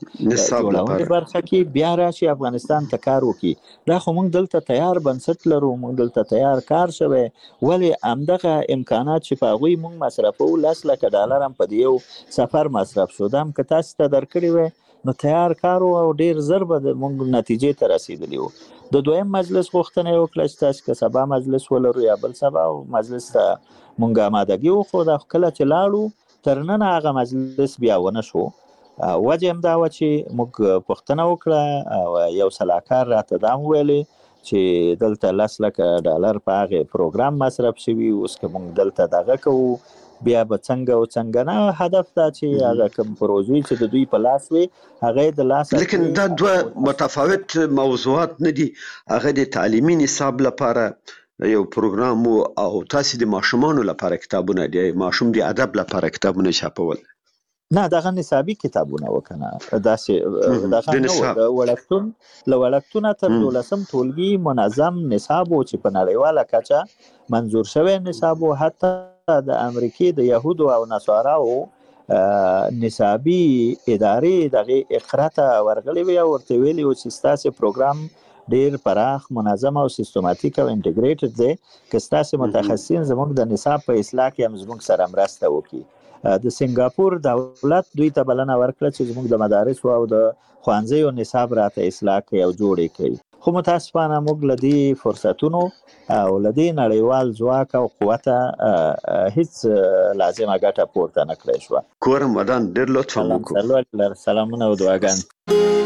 جوړونې برخه کې، بیا راشي افغانستان ته کار وکړي. دا خو موږ دلته تیار بنسټ لرو، موږ دلته تیار کار شوی، ولې همدغه امکانات چې په هغوی موږ مصرفوو $10,00,000 هم په دې یو سفر مصرف شو. دا هم که تاسو ته درکړی وی نو تیار کار او ډېر زر به موږ نتیجې ته رسېدلي وو. د دویم مجلس غوښتنه یې وکړه چې تاسو که سبا مجلس ولرو یا بل سبا مجلس ته موږ آمادګي وښوده، خو کله چې لاړو تر ننه هغه مجلس بیا ونه شو. وجه همدا وه چې موږ پوښتنه وکړه او یو سلاکار راته دا هم ویلې چې دلته $10,00,000 په هغې پروګرام مصرف شوي، اوس که موږ دلته دغه کوو بیا به څنګه او څنګه نه. هدف دا چې هغه کوم پروژې چې د دوی په لاس وي هغه د لاس، لیکن دا دوه متفاوت موضوعات نه دي. هغه د تعلیمي نصاب لپاره یو پروګرام او تاسو د ماشومانو لپاره کتابونه دي، ماشوم د ادب لپاره کتابونه چاپول. نه دغه نصابي کتابونه وکنه داسې دغه نو وړکتون تر 12م ټولګي منظم نصاب او چې په نړیواله کچه منظور شوی نصاب او حتی د امریکای د يهودو او نصاراو نصابي ادارې دغه اقرا ته ورغلي وي او ورته ویلي او چې ستاسو پروګرام ډیر پراخ منظم او سیستماتیک او انټیګریټډ دی که ستاسو متخصصین زموږ د نصاب په اصلاح کې هم زموږ سره مرسته وکړي. د سنگاپور دولت دوی ته بلنه ورکړه چې زموږ د مدارس او د ښوونځیو نصاب راته اصلاح کوي او جوړ کړي. خو متاسفانه موږ لدی فرصتونو او لدی نړیوال ځواک او قوت هیڅ لازمه ګټه پورته نه کړې شو. کور مدان ډېر لطفا وکړو. سلامونه او دعاګانې.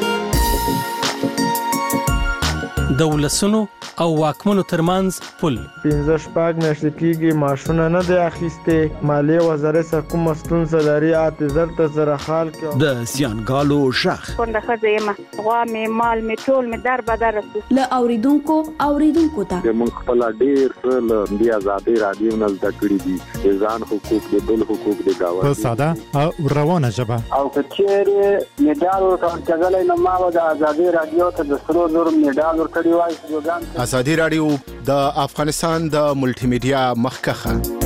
د ولسونو او واکمنو ترمنځ پل 15 میاشتې کېږي معاشونه نه دی اخیستې. مالیې وزارت سره کومه ستونزه لري اعتذار ته سره حال کوي. د زیانګالو ژغ څنګه ښځه یم غوا مې مال مې ټول مې در بدر رسو له اوریدونکو ته موږ خپل ډیر له دې آزادۍ رادیو نه زده کړې دي ځان حقوق د بل حقوق د گاوه په ساده او روانه ژبه او کچېره میډال ورکړل نو ما د آزادۍ رادیو ته د سرو زر میډال ورکړی وای. آزادي رادیو د افغانستان د ملټي میډیا مخکخه